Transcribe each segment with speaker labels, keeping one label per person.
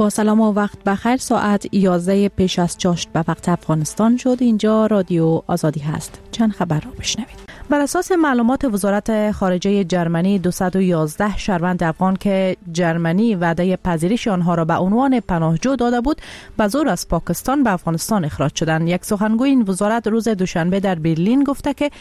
Speaker 1: با سلام و وقت بخیر. ساعت 11 پیش از چاشت به وقت افغانستان شد. اینجا رادیو آزادی هست. چند خبر را بشنوید. بر اساس معلومات وزارت خارجه جرمنی 211 شهروند افغان که جرمنی وعده پذیرش آنها را به عنوان پناهجو داده بود به زور از پاکستان به افغانستان اخراج شدند. یک سخنگوی این وزارت روز دوشنبه در برلین گفته که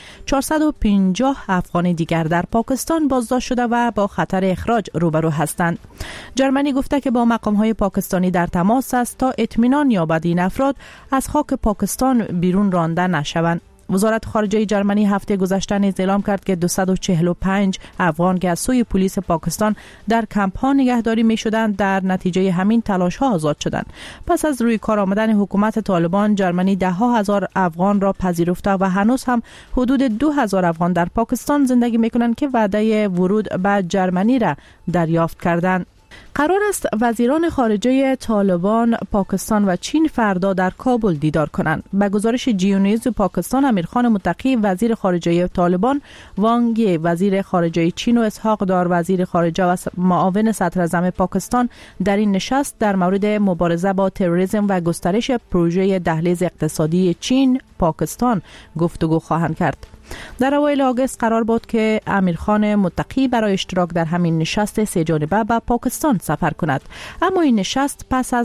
Speaker 1: 450 افغان دیگر در پاکستان بازداشت شده و با خطر اخراج روبرو هستند. جرمنی گفته که با مقام‌های پاکستانی در تماس است تا اطمینان یابد این افراد از خاک پاکستان بیرون رانده نشوند. وزارت خارجه جرمنی هفته گذشته نیز اعلام کرد که 245 افغان که از سوی پلیس پاکستان در کمپ‌ها نگهداری می‌شدند در نتیجه همین تلاش‌ها آزاد شدند. پس از روی کار آمدن حکومت طالبان، جرمنی ده‌ها هزار افغان را پذیرفته و هنوز هم حدود 2000 افغان در پاکستان زندگی می‌کنند که وعده ورود به جرمنی را دریافت کردند. قرار است وزیران خارجه طالبان، پاکستان و چین فردا در کابل دیدار کنند. به گزارش جیونیوز پاکستان، امیرخان متقی وزیر خارجه طالبان، وانگ یی وزیر خارجه چین و اسحاق دار وزیر خارجه و معاون صدراعظم پاکستان در این نشست در مورد مبارزه با تروریسم و گسترش پروژه دهلیز اقتصادی چین پاکستان گفتگو خواهند کرد. در اوایل آگوست قرار بود که امیرخان متقی برای اشتراک در همین نشست سه جانبه به پاکستان سفر کند، اما این نشست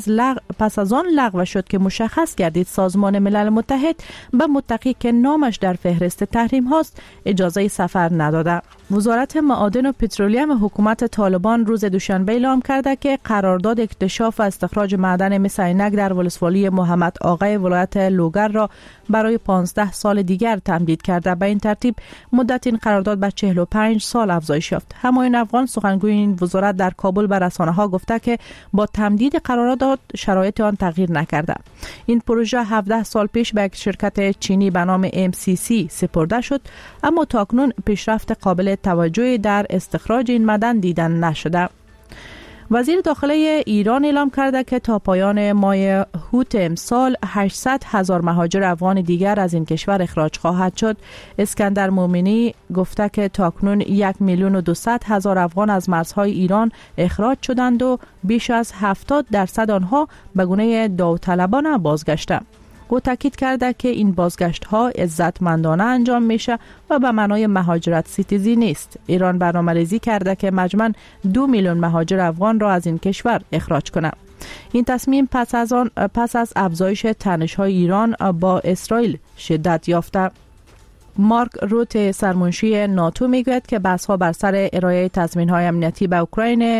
Speaker 1: پس از آن لغو شد که مشخص گردید سازمان ملل متحد به متقی که نامش در فهرست تحریم هاست اجازه سفر نداده. وزارت معادن و پترولیم حکومت طالبان روز دوشنبه اعلام کرده که قرارداد اکتشاف و استخراج معدن مس عینک در ولسوالی محمد آقای ولایت لوگر را برای 15 سال دیگر تمدید کرده. به این ترتیب مدت این قرارداد به 45 سال افزایش یافت. همایون افغان سخنگوی این وزارت در کابل به رسانه‌ها گفته که با تمدید قرارداد شرایط آن تغییر نکرده. این پروژه 17 سال پیش به یک شرکت چینی به نام MCC سپرده شد، اما تاکنون پیشرفت قابل توجهی در استخراج این معدن دیدن نشده. وزیر داخلی ایران اعلام کرده که تا پایان ماه هوت امسال 800,000 مهاجر افغان دیگر از این کشور اخراج خواهد شد. اسکندر مومنی گفته که تاکنون 1,200,000 افغان از مرزهای ایران اخراج شدند و بیش از 70% آنها به گونه داوطلبانه بازگشتند. او تاکید کرده که این بازگشت ها عزتمندانه انجام میشه و به معنای مهاجرت ستیزی نیست. ایران برنامه‌ریزی کرده که مجموعاً 2 میلیون مهاجر افغان را از این کشور اخراج کند. این تصمیم پس از افزایش تنش‌های ایران با اسرائیل شدت یافته. مارک روت سرمنشی ناتو میگوید که بحث‌ها بر سر ارائه تضمین‌های امنیتی به اوکراین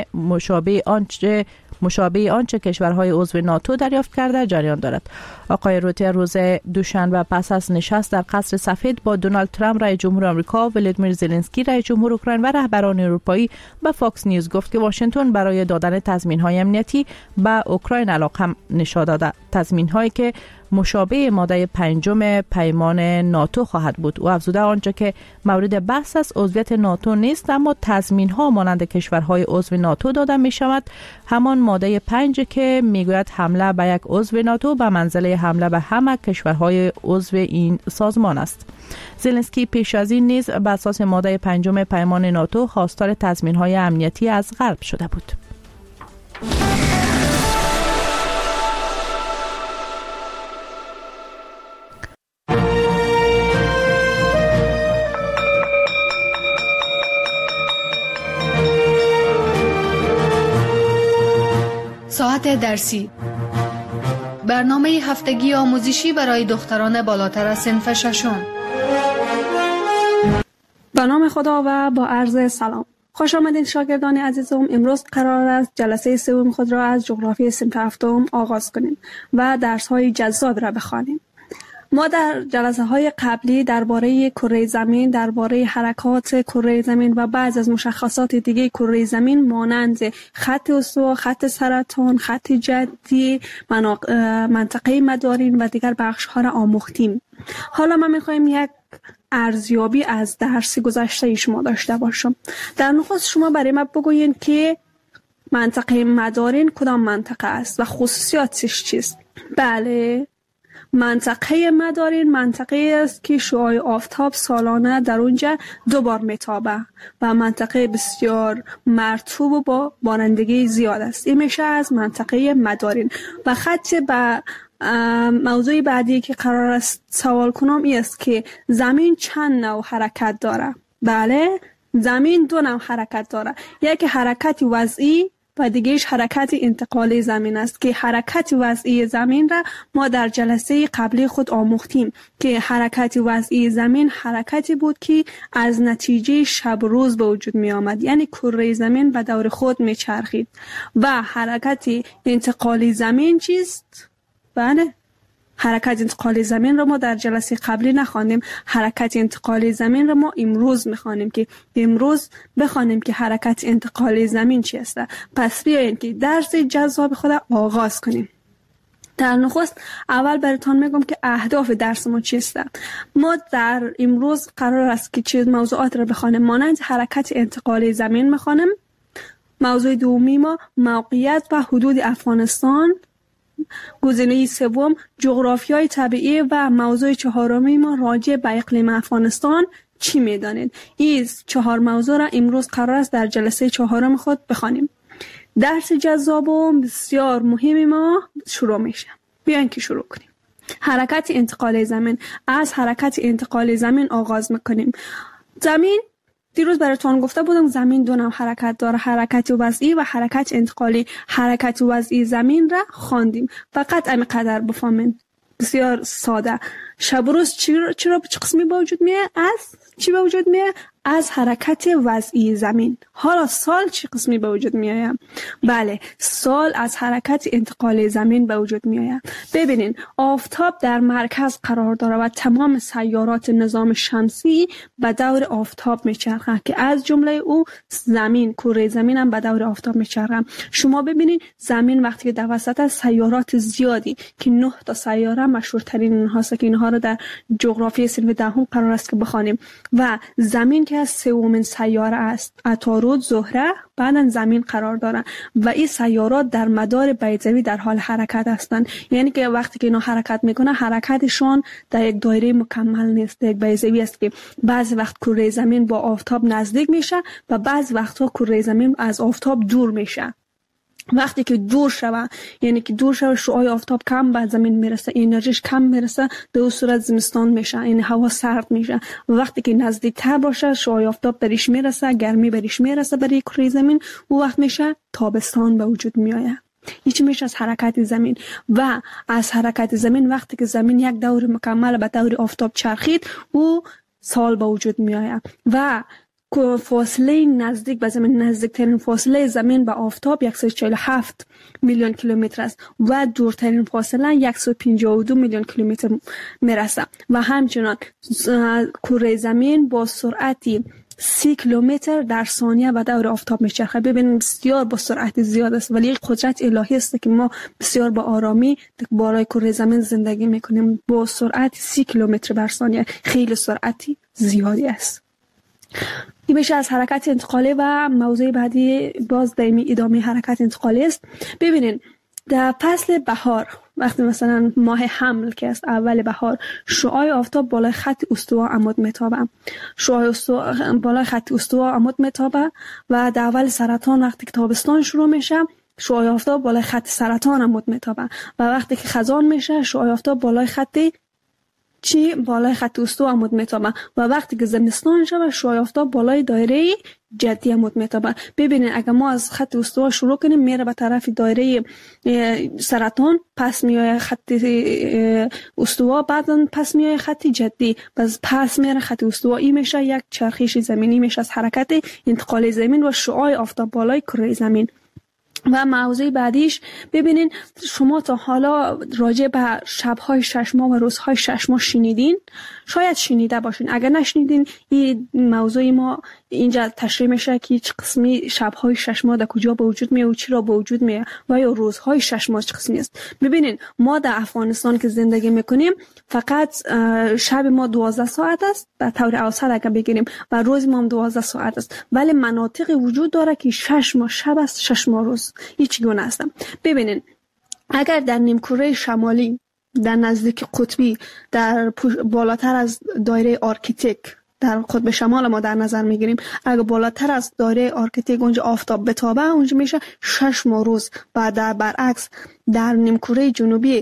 Speaker 1: مشابه آنچه کشورهای عضو ناتو دریافت کرده جریان دارد. آقای روته روز دوشنبه پس از نشست در قصر سفید با دونالد ترامپ رئیس جمهور آمریکا، ولادیمیر زلنسکی رئیس جمهور اوکراین و رهبران اروپایی به فاکس نیوز گفت که واشنگتن برای دادن تضمین‌های امنیتی به اوکراین علاقه نشان داده. تضمین‌هایی که مشابه ماده 5 پیمان ناتو خواهد بود. او افزوده آنچه که مورد بحث است عضویت ناتو نیست، اما تضمین‌ها مانند کشورهای عضو ناتو داده می‌شود. همان ماده 5 که میگوید حمله به یک عضو ناتو به منزله حمله به همه کشورهای عضو این سازمان است. زلنسکی پیش از این نیز بر اساس ماده 5 پیمان ناتو خواستار تضمین‌های امنیتی از غرب شده بود.
Speaker 2: ساعت درسی، برنامه هفتگی آموزشی برای دختران بالاتر از صنف ششم.
Speaker 3: به نام خدا و با عرض سلام. خوش آمدید شاگردان عزیزم. امروز قرار است جلسه سوم خود را از جغرافی صنف هفتم آغاز کنیم و درس‌های جذاب را بخوانیم. ما در جلسه های قبلی درباره کره زمین، درباره حرکات کره زمین و بعض از مشخصات دیگه کره زمین مانند خط استوا، خط سرطان، خط جدی، منطقه مدارین و دیگر بخش ها را آموختیم. حالا ما میخوایم یک ارزیابی از درس گذشته شما داشته باشم. در نخست شما برای ما بگوین که منطقه مدارین کدام منطقه است و خصوصیاتش چیست؟ بله، منطقه مدارین منطقه است که شعاع آفتاب سالانه در اونجا 2 بار میتابه و منطقه بسیار مرطوب و با بارندگی زیاد است. این میشه از منطقه مدارین. و خط به موضوع بعدی که قرار است سوال کنم این است که زمین چند نوع حرکت داره؟ بله، زمین 2 نوع حرکت داره. یکی حرکت وضعی و دیگهش حرکت انتقالی زمین است که حرکت وضعی زمین را ما در جلسه قبلی خود آموختیم که حرکت وضعی زمین حرکتی بود که از نتیجه شب روز به وجود می آمد، یعنی کره زمین به دور خود می چرخید. و حرکت انتقالی زمین چیست؟ بله، حرکت انتقالی زمین رو ما در جلسه قبلی نخواندیم. حرکت انتقالی زمین رو ما امروز میخوانیم که امروز بخوانیم که حرکت انتقالی زمین چی است. پس بیایید که درس جذاب خود آغاز کنیم. در نخست اول براتون میگم که اهداف درس ما چیست. ما در امروز قرار است که چه موضوعات رو بخوانیم. مانند حرکت انتقالی زمین میخوانیم. موضوع دومی ما موقعیت و حدود افغانستان. گزینه سوم جغرافیای طبیعی و موضوع چهارمی ما راجع به اقلیم افغانستان چی میدانید. این 4 موضوع را امروز قرار است در جلسه 4 خود بخوانیم. درس جذاب و بسیار مهمی ما شروع میشه. بیاین که شروع کنیم. حرکت انتقالی زمین. از حرکت انتقالی زمین آغاز میکنیم. زمین دیروز براتون گفته بودم زمین 2 نوع حرکت داره، حرکت وضعی و حرکت انتقالی. حرکت وضعی زمین را خواندیم. فقط اینقدر بفهمین، بسیار ساده. شب و روز چرا چه قسمی به وجود میاد؟ از چی به وجود میاد؟ از حرکت وضعی زمین. حالا سال چه قسمی به وجود میاد؟ بله، سال از حرکت انتقالی زمین به وجود میاد. ببینین، آفتاب در مرکز قرار داره و تمام سیارات نظام شمسی به دور آفتاب میچرخه که از جمله او زمین، کره زمین هم به دور آفتاب میچرخه. شما ببینین زمین وقتی که در وسط از سیارات زیادی که 9 تا سیاره مشهورترین اونهاست که اینها رو در جغرافی صنف 10 قرار است که بخوانیم. و زمین که از 3مین سیاره است. عطارد، زهره، بعدن زمین قرار دارن و این سیارات در مدار بیضوی در حال حرکت هستند. یعنی که وقتی که اینا حرکت میکنه حرکتشون در یک دایره مکمل نیست، یک بیضوی است که بعضی وقت کره زمین با آفتاب نزدیک میشه و بعضی وقتها کره زمین از آفتاب دور میشه. وقتی که دور شوه، یعنی که دور شوه، شعاع آفتاب کم به زمین میرسه، انرژیش کم میرسه، به اون صورت زمستان میشه، یعنی هوا سرد میشه. و وقتی که نزدیکتر باشه، شعاع آفتاب بهش میرسه، گرمی بهش میرسه برای کره زمین، اون وقت میشه تابستان به وجود میآید. هیچ میشه از حرکت زمین. و از حرکت زمین وقتی که زمین یک دور مکمل به دور آفتاب چرخید، او سال به وجود میآید. و فاصله نزدیک به زمین، نزدیکترین فاصله زمین به آفتاب 147 میلیون کیلومتر است و دورترین فاصله 152 میلیون کیلومتر میرسه. و همچنان کره زمین با سرعتی 30 کیلومتر در ثانیه به دور آفتاب میچرخه. ببینید بسیار با سرعت زیاد است، ولی قدرت الهی است که ما بسیار با آرامی بالای کره زمین زندگی میکنیم. با سرعت 30 کیلومتر بر ثانیه، خیلی سرعتی زیادی است. این میشه از حرکت انتقالی. و موضوع بعدی باز ادامه حرکت انتقالی است. ببینین در فصل بهار، وقتی مثلا ماه حمل که است، اول بهار، شعاع آفتاب بالای خط استوا عمود میتابه. شعاع بالای خط استوا عمود میتابه. و در اول سرطان وقتی که تابستان شروع میشه، شعاع آفتاب بالای خط سرطان عمود میتابه. و وقتی که خزان میشه، شعاع آفتاب بالای خط بالای خط استوا عمود میتابه. و وقتی که زمستان شود، شعاع آفتاب بالای دایره جدی عمود میتابه. ببینید اگر ما از خط استوا شروع کنیم، میره به طرف دایره سرطان، پس میای خط استوا، بعداً پس میای خط جدی، پس میره خط استوا. این میشه یک چرخش زمینی، میشه از حرکت انتقال زمین و شعاع آفتاب بالای کره زمین. و موضوع بعدیش ببینین، شما تا حالا راجع به شب‌های 6 ماه و روزهای 6 ماه شنیدین؟ شاید شنیده باشین. اگر نشنیدین، این موضوع ما اینجا تشریح میشه که چه قسمی شب‌های 6 ماه در کجا به وجود میاد و چرا به وجود میاد و یا روزهای 6 ماه چه قسمی است. ببینین ما در افغانستان که زندگی میکنیم، فقط شب ما 12 ساعت است به طور اوسط اگر بگیریم، و روز ما هم 12 ساعت است. ولی مناطق وجود داره که 6 ماه شب است، 6 ماه روز. هیچ گونه است. ببینین اگر در نیمکره شمالی در نزدیک قطبی، در بالاتر از دایره آرکتیک در قطب شمال ما در نظر میگیریم، اگه بالاتر از دایره آرکتیک اونجا آفتاب بتابه اونجا میشه 6 ماه روز. بعد برعکس در نیمکره جنوبی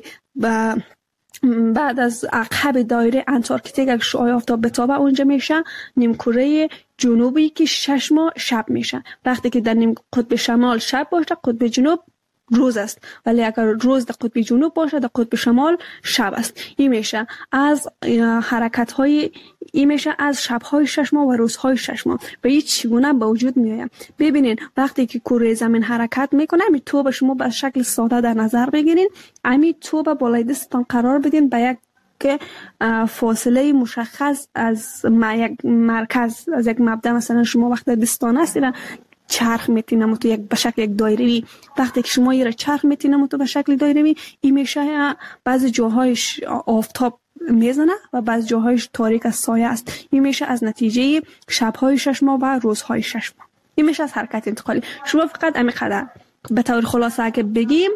Speaker 3: بعد از عقب دایره انتارکتیک اگه شعاع آفتاب بتابه اونجا میشه نیمکره جنوبی که 6 ماه شب میشه. وقتی که در نیم قطب شمال شب باشه قطب جنوب روز است، ولی اگر روز در قطب جنوب باشه در قطب شمال شب است. این میشه از حرکت‌های این میشه از شب‌های 6 ماه و روزهای 6 ماه و این چگونه به وجود میاد. ببینین وقتی که کره زمین حرکت میکنه می تو به شما به شکل ساده در نظر بگیرین، امی تو به بالای دستتان قرار بدین به یک که فاصله مشخص از یک مرکز از یک مبدا. مثلا شما وقتی دستان هستین چرخ میتینم تو یک به شکل یک دایره‌ای، وقتی که شما یه چرخ میتینم تو به شکل دایره‌ای این میشه بعضی جاهایش آفتاب میزنه و بعضی جاهایش تاریک از سایه است. این میشه از نتیجه شب‌های 6 ماه و روزهای 6 ماه. این میشه از حرکت انتقالی. شما فقط همینقدر به طور خلاصه اگه بگیم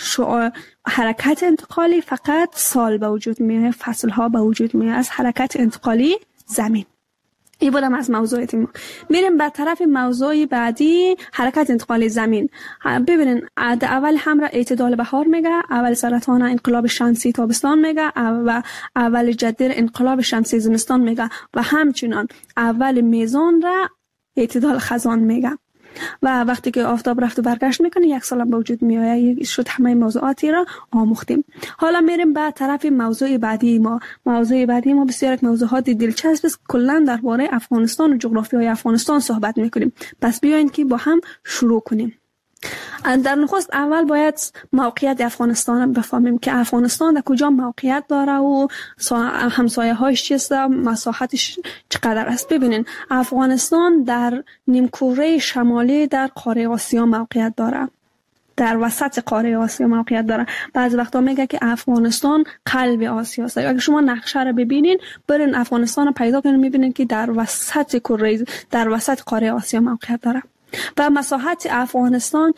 Speaker 3: حرکت انتقالی فقط سال به وجود میاد، فصل‌ها به وجود میاد از حرکت انتقالی زمین. این بودم از موضوعات ما. میریم به طرف موضوع بعدی، حرکت انتقالی زمین. ببینین اول همراه اعتدال بهار میگه، اول سرطان انقلاب شمسی تابستان میگه و اول جدیر انقلاب شمسی زمستان میگه و همچنان اول میزان را اعتدال خزان میگه. و وقتی که آفتاب رفت و برگشت میکنه یک سال به وجود میاد. شد همه موضوعاتی را آموختیم. حالا میریم به طرف موضوع بعدی ما. موضوع بعدی ما بسیار یک موضوعات دلچسب است. کلا درباره افغانستان و جغرافیای افغانستان صحبت میکنیم. پس بیاین که با هم شروع کنیم. در نخست اول باید موقعیت افغانستان بفهمیم که افغانستان در کجا موقعیت داره و همسایه هایش چیست، مساحتش چقدر است. ببینین افغانستان در نیمکره شمالی در قاره آسیا موقعیت داره، در وسط قاره آسیا موقعیت داره. بعضی وقتا میگه که افغانستان قلب آسیا است. اگه شما نقشه رو ببینین برین افغانستان رو پیدا کنین میبینین که در وسط کره، در وسط قاره آسیا موقعیت داره و مساحت افغانستان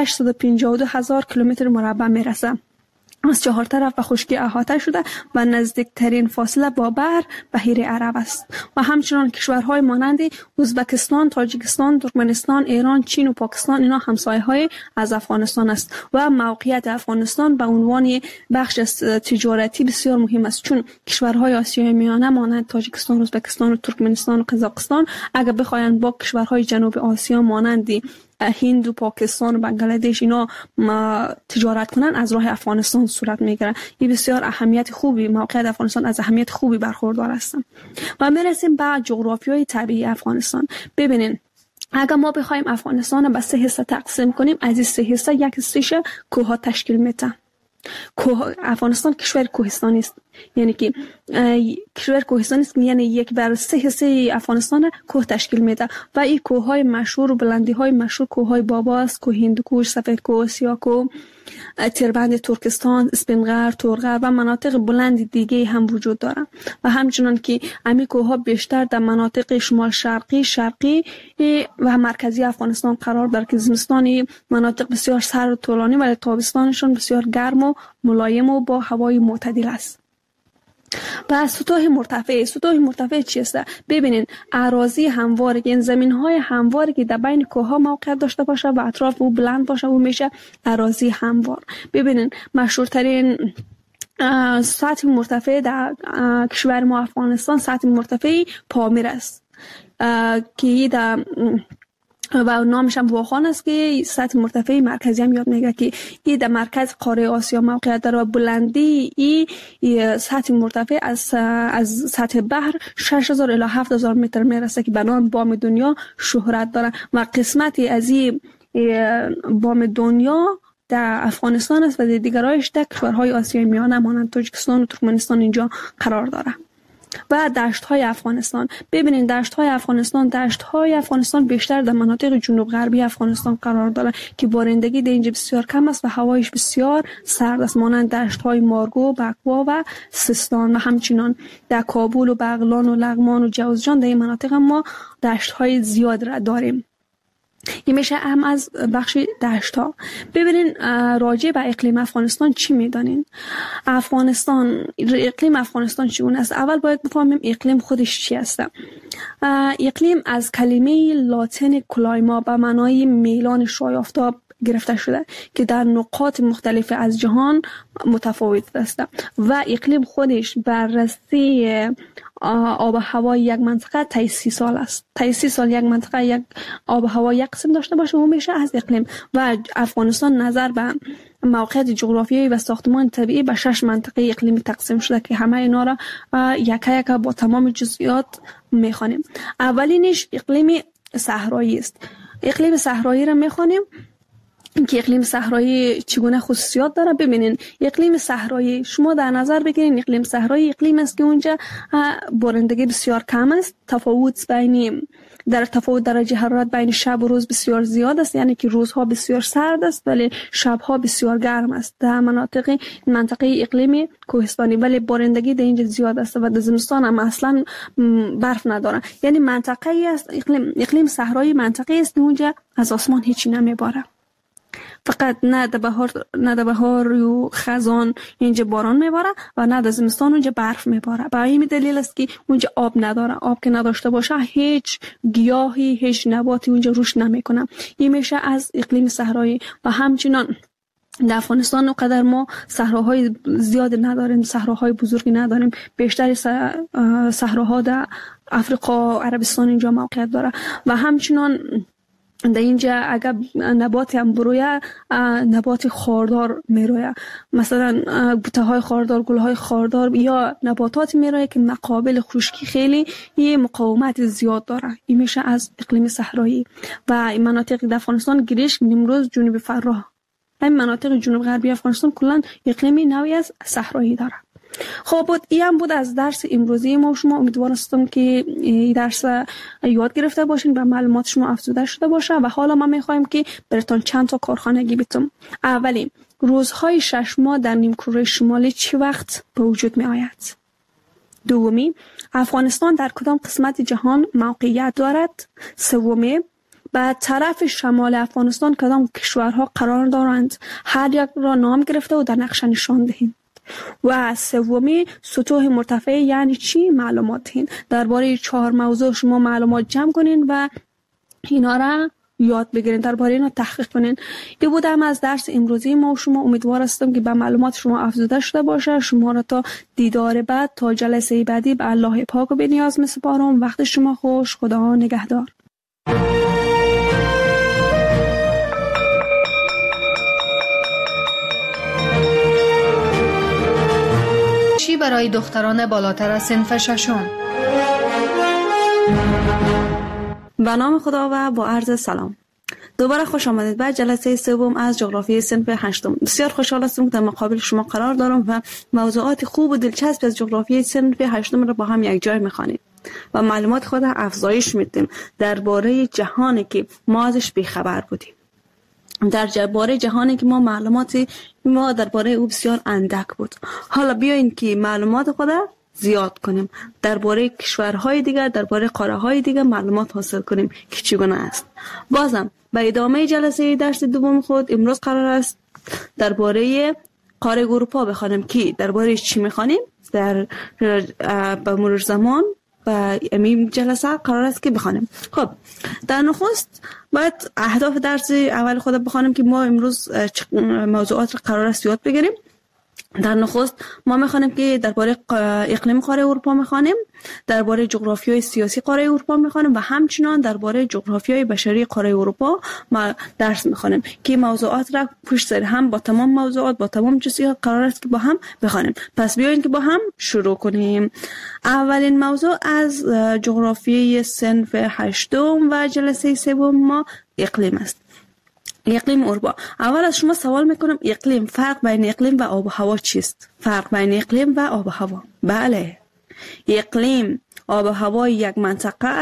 Speaker 3: 652,000 کیلومتر مربع میرسه. از 4 طرف به خشکی احاطه شده و نزدیکترین فاصله با بحر بحیره عرب است و همچنان کشورهای مانند ازبکستان، تاجیکستان، ترکمنستان، ایران، چین و پاکستان اینا همسایه‌های از افغانستان است و موقعیت افغانستان به عنوان بخش از تجارتی بسیار مهم است، چون کشورهای آسیای میانه مانند تاجیکستان، ازبکستان و ترکمنستان و قزاقستان اگر بخواین با کشورهای جنوب آسیا مانند هند و پاکستان و بنگلادش اینا تجارت کنن از راه افغانستان صورت میگیره. این بسیار اهمیت خوبی، موقعیت افغانستان از اهمیت خوبی برخوردار است. و میرسیم به جغرافیای طبیعی افغانستان. ببینین اگر ما بخوایم افغانستان رو به 3 حصه تقسیم کنیم، از این 3 حصه یک حصهش کوه تشکیل میده. افغانستان کشور کوهستانی است، یعنی که کشور کوهستانی است، یعنی 1/3 حصه افغانستان کوه تشکیل میده و این کوههای مشهور و بلندی‌های مشهور کوههای بابا است، کوه هندوکش، سفیدکوه، سیاکوه، تیربند ترکستان، اسپینغر، تورغر و مناطق بلند دیگه هم وجود داره و همچنان که امی کوهها بیشتر در مناطق شمال شرقی و مرکزی افغانستان قرار داره که زمستانی مناطق بسیار سرد و طولانی ولی تابستانشون بسیار گرم و ملایم و با هوای معتدل است. و سطوح مرتفع چیست؟ ببینین اراضی هموار، این زمین‌های همواری که در بین کوه‌ها موقعیت داشته باشه و اطراف او بلند باشه او میشه اراضی هموار. ببینین مشهورترین سطح مرتفع در کشور ما افغانستان سطح مرتفع پامیر است که در و نامش هم واخان است که سطح مرتفع مرکزی هم یاد میگه که این در مرکز قاره آسیا موقعیت داره و بلندی این سطح مرتفع از سطح بحر 6000 الی 7000 متر میرسه که به نام بام دنیا شهرت داره و قسمتی از این بام دنیا در افغانستان است و دیگرایش در کشورهای آسیای میانه مانند تاجیکستان و ترکمنستان اینجا قرار داره. و دشت‌های افغانستان، ببینید دشت‌های افغانستان بیشتر در مناطق جنوب غربی افغانستان قرار داره که بارندگی در اینجا بسیار کم است و هوایش بسیار سرد است، مانند دشت‌های مارگو، بکوا و سیستان و همچنان در کابل و بغلان و لغمان و جوزجان در این مناطق ما دشت‌های زیاد را داریم. این میشه هم از بخش دشت ها. ببینین راجع به اقلیم افغانستان چی میدانین؟ اقلیم افغانستان چگونه است؟ اول باید بفهمیم اقلیم خودش چی است. اقلیم از کلمه لاتین کلایما به معنای میلان شعاع آفتاب گرفته شده که در نقاط مختلف از جهان متفاوت است و اقلیم خودش بررسی آب و هوای یک منطقه طی 30 سال است. طی 30 سال یک منطقه یک آب و هوا یک قسم داشته باشه اون میشه از اقلیم. و افغانستان نظر به موقعیت جغرافیایی و ساختمان طبیعی به 6 منطقه اقلیمی تقسیم شده که همه اینا را یک با تمام جزئیات میخوانیم. اولینش اقلیم صحرایی است. اقلیم صحرایی را میخوانیم که اقلیم صحرایی چگونه خصوصیات داره. ببینین اقلیم صحرایی شما در نظر بگیرین اقلیم صحرایی اقلیم است که اونجا بارندگی بسیار کم است. تفاوت درجه حرارت بین شب و روز بسیار زیاد است، یعنی که روزها بسیار سرد است ولی شبها بسیار گرم است. در منطقه اقلیم کوهستانی ولی بارندگی در اینجا زیاد است و در زمستان هم اصلا برف نداره. یعنی منطقه است اقلیم صحرایی منطقه است که اونجا از آسمان هیچی نمیباره. فقط نه در بهار و خزان اینجا باران میباره و نه در زمستان اونجا برف میباره. به این دلیل است که اونجا آب نداره. آب که نداشته باشه هیچ گیاهی هیچ نباتی اونجا رشد نمیکنه. این میشه از اقلیم صحرایی. و همچنان در افغانستان اونقدر ما صحراهای زیاد نداریم، صحراهای بزرگی نداریم. بیشتر صحراها در افریقا عربستان اینجا موقعیت داره و همچنان در اینجا اگر نبات هم برویه نبات خاردار میرویه، مثلا بوته های خاردار، گل های خاردار یا نباتات میرویه که مقابل خشکی خیلی یه مقاومت زیاد داره. این میشه از اقلیم صحرایی. و این مناطق در افغانستان گریشک، نیمروز، جنوب فراه، این مناطق جنوب غربی افغانستان کلا اقلیمی نوعی از صحرایی داره. خب این هم بود از درس امروزی ما. شما امیدوارم که این درس یاد گرفته باشین و معلومات شما افزوده شده باشه. و حالا ما میخوایم که براتون چند تا کارخانگی بتم. اولی، روزهای 6 ماه در نیمکره شمالی چه وقت به وجود می آید؟ دومی، افغانستان در کدام قسمت جهان موقعیت دارد؟ سومی، به طرف شمال افغانستان کدام کشورها قرار دارند؟ هر یک را نام گرفته و در نقشه نشان دهید. و سومی، سطوح مرتفع یعنی چی؟ معلومات دهید. درباره 4 موضوع شما معلومات جمع کنین و اینا را یاد بگیرین، درباره اینا تحقیق کنین. این بود هم از درس امروزی ما. شما امیدوار هستم که به معلومات شما افزوده شده باشه. شما را تا دیدار بعد، تا جلسه بعدی به الله پاک و بی‌نیاز می‌سپارم. وقت شما خوش. خدا نگهدار.
Speaker 2: برای دختران بالاتر از صنف 6.
Speaker 1: به نام خدا و با عرض سلام. دوباره خوش آمدید به جلسه سوم از جغرافی صنف 8. بسیار خوشحال هستم که در مقابل شما قرار دارم و موضوعات خوب و دلچسب از جغرافی صنف 8 را با هم یک جای می‌خوانیم و معلومات خود افزایش میدیم درباره جهانی که ما ازش بی‌خبر بودیم. درباره جهانی که معلوماتی درباره او بسیار اندک بود. حالا بیاین که معلومات خود زیاد کنیم، درباره کشورهای دیگر، درباره قاره‌های دیگر معلومات حاصل کنیم که چگونه است. بازم به ادامه جلسه درس دوم خود امروز قرار است درباره قاره اروپا بخوانیم که درباره چی می‌خوانیم در به مرور زمان و امین جلسه قرار است که بخوانیم. خب در نخست باید اهداف درس اول خود بخوانیم که ما امروز موضوعات را قرار است یاد بگیریم. در نخست ما میخوانیم که درباره اقلیم قاره اروپا میخوانیم، درباره جغرافیای سیاسی قاره اروپا میخوانیم و همچنان درباره جغرافیای بشری قاره اروپا ما درس میخوانیم که موضوعات را پشت سر هم با تمام موضوعات با تمام جزئیات قرار است که با هم بخوانیم. پس بیاین که با هم شروع کنیم. اولین موضوع از جغرافیای صنف 8 و جلسه سوم ما اقلیم است. اقلیم اروپا. اول از شما سوال میکنم اقلیم، فرق بین اقلیم و آب و هوا چیست؟ فرق بین اقلیم و آب و هوا. بله، اقلیم آب و هوای یک منطقه است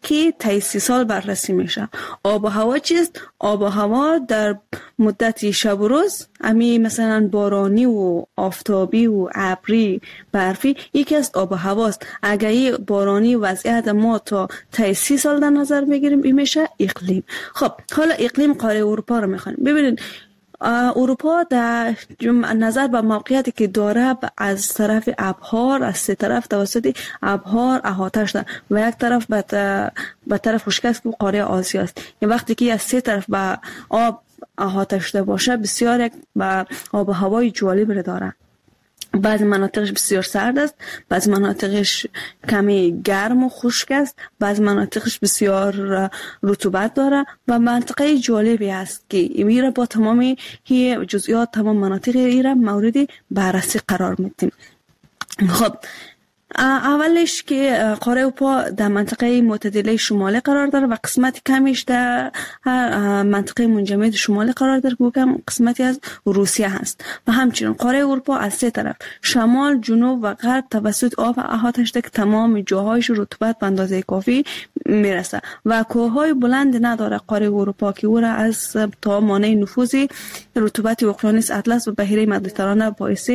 Speaker 4: که طی 30 سال بررسی میشه. آب و هوا چیست؟ آب و هوا در مدت شب و روز مثلا بارانی و آفتابی و ابری برفی یکی از آب و هواست. اگر این بارانی وضعیت ما تا طی 30 سال در نظر بگیریم این میشه اقلیم. خب حالا اقلیم قاره اروپا رو میخوانیم. ببینید اروپا در نظر به موقعیتی که داره از طرف ابحار، از سه طرف توسط ابحار احاطه شده و یک طرف به طرف خشک است که قاره آسیا است. این وقتی که از سه طرف به آب احاطه شده باشه بسیار با آب و هوای جالب داره. بعضی مناطقش بسیار سرد است، بعضی مناطقش کمی گرم و خشک است، بعضی مناطقش بسیار رطوبت داره و منطقه جالبی است که میره با تمام جزئیات تمام مناطق ایران مورد بررسی قرار میدیم. خب اولش که قاره اروپا در منطقه معتدله شمالی قرار داره و قسمت کمیش در منطقه منجمد شمالی قرار داره که کم قسمتی از روسیه هست. و همچنین قاره اروپا از سه طرف شمال، جنوب و غرب توسط آب احاطه شده که تمام جاهایش رطوبت به اندازه کافی میرسه و کوههای بلند نداره قاره اروپا که او را از تا مانع نفوذ رطوبت اقیانوس اطلس و بحیره مدیترانه باعث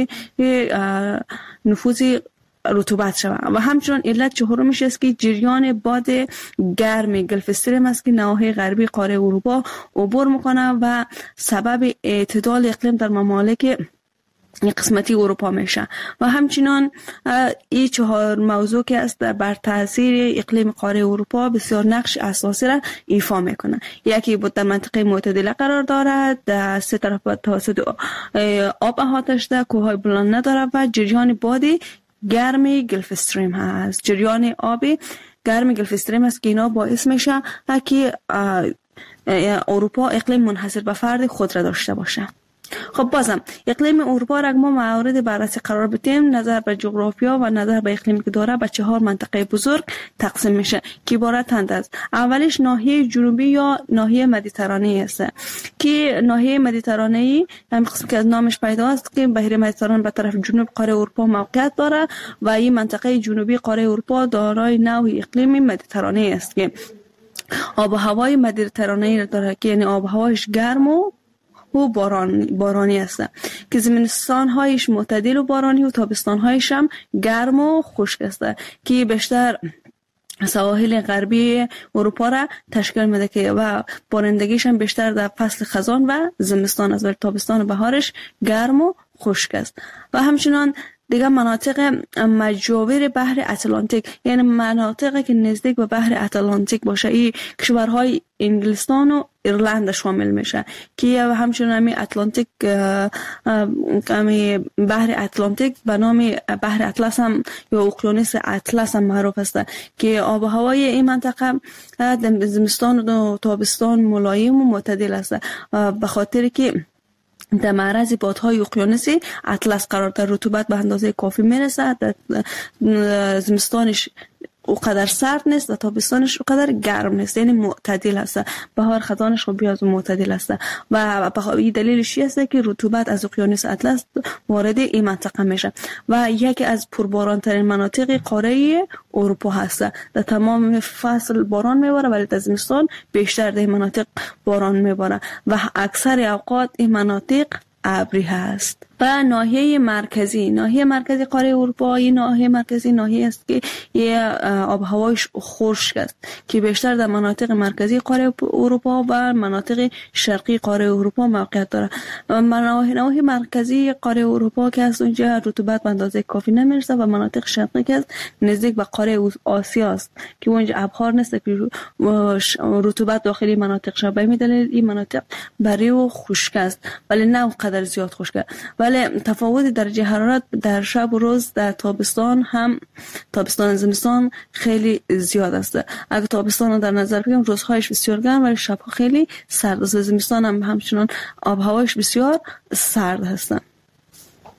Speaker 4: نفوذ رطوبت شود. و همچنین علت چهارمش است که جریان باد گرم گلف استریم است که نواحی غربی قاره اروپا عبور میکنه و سبب اعتدال اقلیم در ممالک قسمتی اروپا میشه. و همچنان این چهار موضوع که است بر تاثیر اقلیم قاره اروپا بسیار نقش اساسی را ایفا میکنه. یکی بود در منطقه معتدله قرار دارد، در سه طرف توسط آب احاطه شده، کوههای بلند نداره و جریان باد گرم گلف استریم هست. جریان آبی گرم گلف استریم است که اینا باعث میشه که اروپا اقلیم منحصر به فرد خود را داشته باشه. خب بازم اقلیم اروپا را ما مورد بررسی قرار بدیم. نظر به جغرافیا و نظر به اقلیمی که داره به 4 منطقه بزرگ تقسیم میشه که عبارتند از اولیش ناحیه جنوبی یا ناحیه مدیترانه است که ناحیه مدیترانه هم قسم که از نامش پیدا است که بحیره مدیترانه به طرف جنوب قاره اروپا موقعیت داره و این منطقه جنوبی قاره اروپا دارای نوع اقلیم مدیترانه است که آب و هوای مدیترانه داره که یعنی آب و هوایش گرم و بارانی است که زمستان هایش معتدل و بارانی و تابستان هایش هم گرم و خشک است که بیشتر سواحل غربی اروپا را تشکیل میده که و بارندگیش هم بیشتر در فصل خزان و زمستان است و تابستان و بهارش گرم و خشک است. و همچنان دیگه مناطق مجاور بحر اتلانتیک یعنی مناطقی که نزدیک به بحر اتلانتیک باشه، این کشورهای انگلستان و ایرلند شامل میشه که همچنین همین اتلانتیک بحر اتلانتیک به نام بحر اطلس هم یا اقیانوس اطلس هم معروف است که آب و هوای این منطقه زمستان و تابستان ملایم و معتدل است به خاطر که در معرض بادهای اقیانوسی اطلس قرار دارد. رطوبت به اندازه کافی میرسه، زمستانش اونقدر سرد نیست و تابستانش اونقدر گرم نیست، یعنی معتدل است. بهار خزانش خب بیاز معتدل است و این دلیلش است که رطوبت از اقیانوس اطلس وارد این منطقه میشه و یکی از پرباران ترین مناطق قاره اروپا هست. در تمام فصل باران میباره ولی در زمستان بیشتر در این مناطق باران میباره و اکثر اوقات این مناطق ابری هست. و ناحیه مرکزی قاره اروپا، این ناحیه مرکزی ناحیه است که آب و هوایش خشک است که بیشتر در مناطق مرکزی قاره اروپا و مناطق شرقی قاره اروپا موقعیت داره. ناحیه مرکزی قاره اروپا که است اونجا رطوبت به اندازه کافی نمیرسه و مناطق شرقی که است نزدیک به قاره آسیا است که اونجا ابحار نیست که رطوبت داخلی مناطق شبیه میدلیل این مناطق بری و خشک است ولی نه اونقدر زیاد خشک. ولی تفاوت درجه حرارت در شب و روز در تابستان و زمستان خیلی زیاد است. اگر تابستان رو در نظر بگیریم روزهایش بسیار گرم ولی شبها خیلی سرد است. زمستان هم همچنان آب هوایش بسیار سرد هست.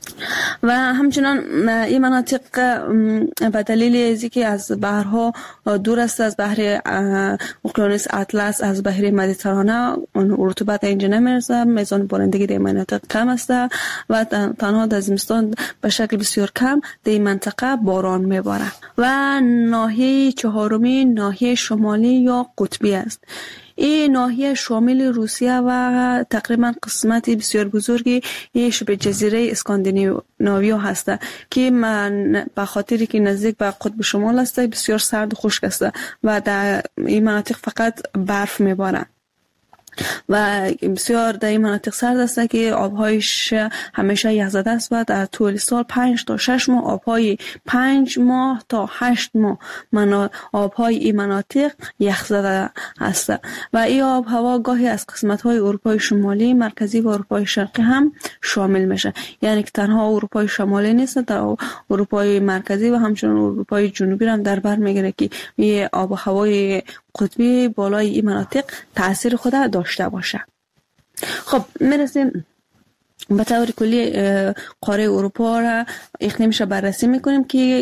Speaker 4: و همچنان این مناطق به دلیل از اینکه از بحرها دور است، از بحر اقیانوس اطلس، از بحر مدیترانه، رطوبت اینجا نمیرسه، میزان بارندگی در مناطق کم است و تنها در زمستان به شکل بسیار کم در این منطقه باران میباره. و ناحیه چهارمی ناحیه شمالی یا قطبی است. این ناحیه شامل روسیه و تقریبا قسمت بسیار بزرگی شبه جزیره اسکاندیناویا هست که به خاطری که نزدیک به قطب شمال است بسیار سرد و خشک است و در این مناطق فقط برف میباره و بسیار در این مناطق سرد است که آبهایش همیشه یخزده است و در طول سال 5 تا 6 ماه آبهای 5 ماه تا 8 ماه آبهای این مناطق یخزده است و این آب هوا گاهی از قسمت‌های اروپای شمالی، مرکزی و اروپای شرقی هم شامل میشه. یعنی که تنها اروپای شمالی نیست، در اروپای مرکزی و همچنین اروپای جنوبی هم در بر میگیره که این آب و هوای قطبی بالای این مناطق تأثیر خود داشته باشه. خب میرسیم به طور کلی قاره اروپا را اقلیمش بررسی میکنیم که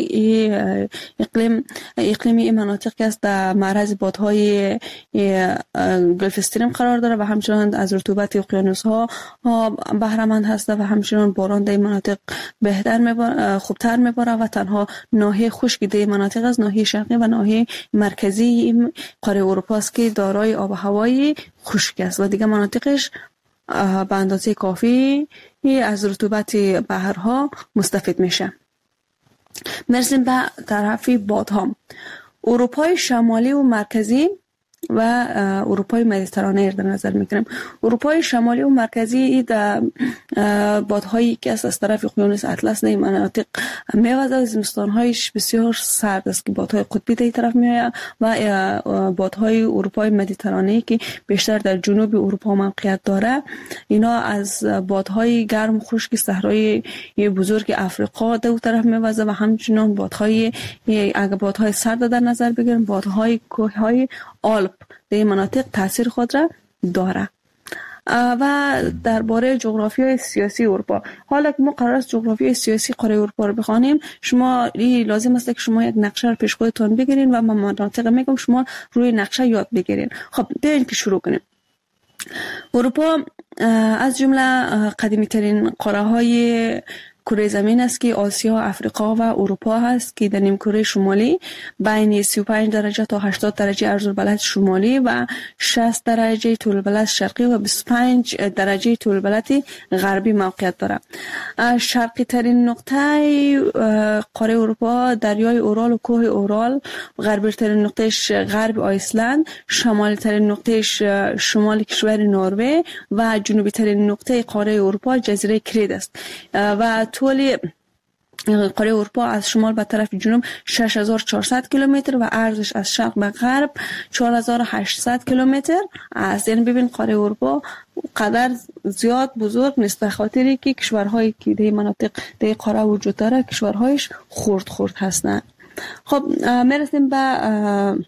Speaker 4: اقلیم این مناطق که است در معرض بادهای گلف استریم قرار داره و همچنان از رطوبت اقیانوس ها بهره مند هست و همچنان باران در این مناطق خوبتر میباره و تنها ناحیه خشک در این مناطق از ناحیه شرقی و ناحیه مرکزی قاره اروپا است که دارای آب و هوای خشک است و دیگه مناطقش به اندازه کافی از رطوبت بحرها مستفید میشه. مرسیم به طرف بادها. اروپای شمالی و مرکزی و اروپای مدیترانه در نظر میگیریم. اروپای شمالی و مرکزی در بادهایی که از طرف اقیانوس اطلس در مناطق میوزه و زمستانهایش بسیار سرد است که بادهای قطبی در این طرف میآید و بادهای اروپای مدیترانه که بیشتر در جنوب اروپا موقعیت داره، اینا از بادهای گرم و خشک صحرای بزرگ افریقا در اون طرف میوزه و همچنین بادهای اگه بادهای سرد در نظر بگیریم بادهای کوههای آلپ در این مناطق تاثیر خود را داره. و درباره جغرافیای سیاسی اروپا، حالا که ما قرار است جغرافیای سیاسی قاره اروپا رو بخوانیم، شما لازم است که شما یک نقشه رو پیش خودتون بگیرین و من مناطق میگم شما روی نقشه یاد بگیرین. خب بیاین که شروع کنیم. اروپا از جمله قدیمی ترین قاره های کره زمین است که آسیا، افریقا و اروپا هست که در نیمکره شمالی بین 35 درجه تا 80 درجه عرض البلد شمالی و 60 درجه طول البلد شرقی و 25 درجه طول البلد غربی موقعیت دارد. شرقی ترین نقطه قاره اروپا دریای اورال و کوه اورال، غربی ترین نقطهش غرب آیسلند، شمالی ترین نقطهش شمال کشور نروژ و جنوبی ترین نقطه قاره اروپا جزیره کرید است و طول قاره اروپا از شمال به طرف جنوب 6400 کیلومتر و عرضش از شرق به غرب 4800 کیلومتر است. یعنی ببین قاره اروپا قدر زیاد بزرگ نیست به خاطری که کشورهایی که در مناطق در قاره وجود داره کشورهایش خرد هستند. خب میرسیم به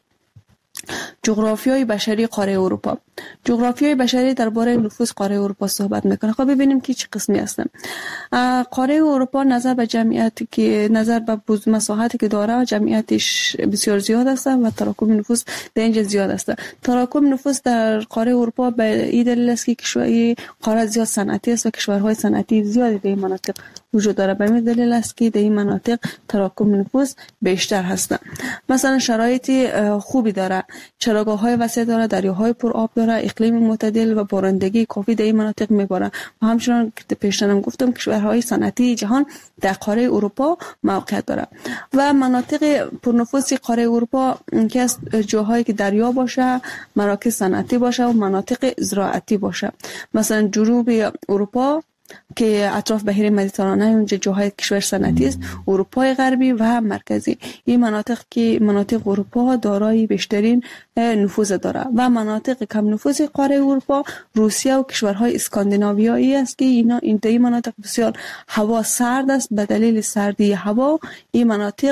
Speaker 4: جغرافیای بشری قاره اروپا. جغرافیای بشری درباره نفوذ قاره اروپا صحبت میکنه. خب ببینیم که چه قسمی هستن. قاره اروپا نظر به جمعیتی که نظر به مساحتی که داره جمعیتش بسیار زیاد است و تراکم نفوذ در اینجا زیاد است. تراکم نفوذ در قاره اروپا به این دلیل است که کشورهای قاره زیاد صنعتی است و کشورهای صنعتی زیادی در این مناطق وجود داره. به این دلیل است که در این مناطق تراکم نفوذ بیشتر هست. مثلا شرایط خوبی داره، چراگاه‌های وسیع داره، دریاهای پر آب داره، اقلیم معتدل و بارندگی کافی در این مناطق میباره و همچنین که پیشترم گفتم کشورهای صنعتی جهان در قاره اروپا موقعیت داره. و مناطق پرنفوذ قاره اروپا که از جاهایی که دریا باشه، مراکز صنعتی باشه و مناطق زراعتی باشه. مثلا جنوب اروپا که اطراف بحیر مدیترانه اونجا جاهای کشور صنعتی است، اروپای غربی و مرکزی، این مناطق اروپا دارای بیشترین نفوذ داره. و مناطق کم نفوذ قاره اروپا روسیه و کشورهای اسکاندیناویایی است که این مناطق بسیار هوا سرد است. به دلیل سردی هوا این مناطق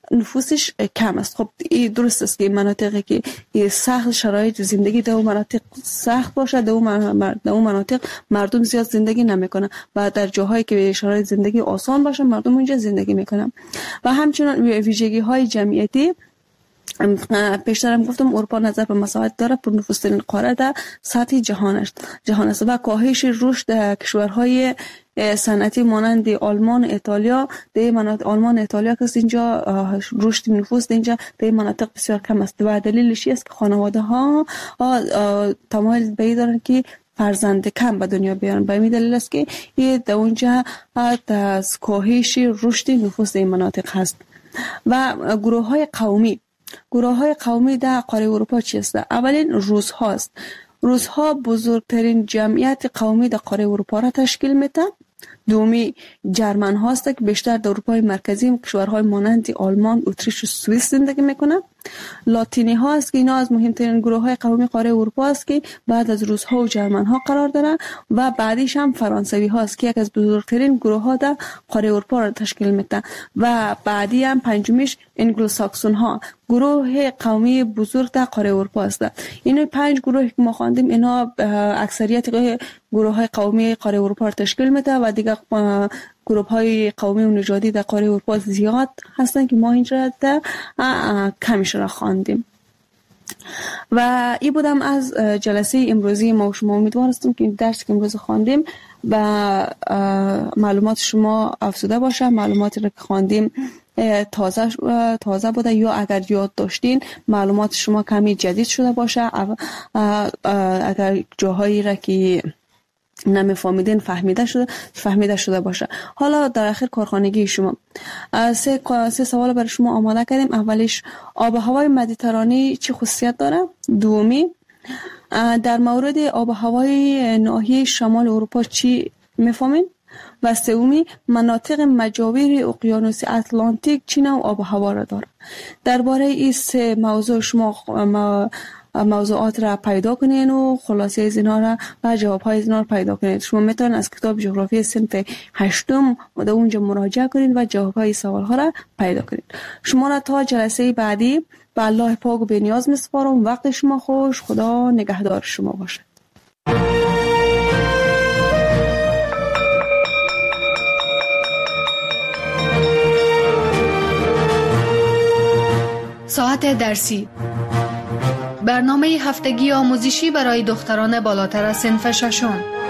Speaker 4: نفوسش کم است. خب این درست است که مناطقی که سخت شرایط زندگی در اون مناطق سخت باشه، در اون مناطق مردم زیاد زندگی نمیکنن و در جاهایی که شرایط زندگی آسان باشه مردم اونجا زندگی میکنن. و همچنین ویژگی های جمعیتی، پیشترم گفتم اروپا نظر به مساحت داره، پر نفوذترین قاره در سطح جهان است و کاهش رشد کشورهای صنعتی مانند آلمان، ایتالیا، آلمان، ایتالیا که اینجا رشد نفوس اینجا در مناطق بسیار کم است و دلیلش است که خانواده ها تمایل به این دارن که فرزند کم به دنیا بیارن. به این دلیل است که در اونجا از کاهش رشد نفوس این مناطق هست. و گروه های قومی در قاره اروپا چی است؟ اولین روس هاست. روس ها بزرگترین جمعیت قومی در قاره اروپا را تشکیل میده. دومی جرمن هاست که بیشتر در اروپای مرکزی کشورهای مانند آلمان، اتریش و سوئیس زندگی میکنند. لاتینی ها است که اینا از مهمترین گروه های قومی قاره اروپا است که بعد از روس ها و جرمن ها قرار دارند. و بعدیش هم فرانسوی ها است که یک از بزرگترین گروه ها در قاره اروپا را تشکیل میده. و بعدی هم پنجمیش انگلو ساکسون ها، گروه قومی بزرگ در قاره اروپا است. این 5 گروه که ما خواندیم اینا اکثریت گروه های قومی قاره اروپا را تشکیل میده و دیگه گروه های قومی و نژادی در قاره اروپا زیاد هستن که ما اینجا کمش را خواندیم. و این بودم از جلسه امروزی ما و شما. امیدوار هستم که این درس که امروز خواندیم و معلومات شما افزوده باشه، معلوماتی را که خواندیم تازه بوده یا اگر یاد داشتین معلومات شما کمی جدید شده باشه، اگر جاهایی را که نمیفهمیدین فهمیده شده باشه. حالا در آخر کارخانگی شما 3 سوال برای شما آماده کردیم. اولیش آب و هوای مدیترانه چه خصوصیت داره؟ دومی در مورد آب و هوای ناحیه شمال اروپا چی میفهمین؟ و سومی مناطق مجاور اقیانوس اتلانتیک چه نوع آب و هوا را داره؟ درباره این 3 موضوع شما موضوعات را پیدا کنین و خلاصه از اینا را و جواب‌های از اینا را پیدا کنین. شما میتونید از کتاب جغرافی صنف 8 در اونجا مراجعه کنین و جواب‌های سوال‌ها را پیدا کنین. شما را تا جلسه بعدی به الله پاک و بی‌نیاز میسپارم. وقت شما خوش. خدا نگهدار شما باشد.
Speaker 2: ساعت درسی، برنامه هفتگی آموزشی برای دختران بالاتر از صنف 6.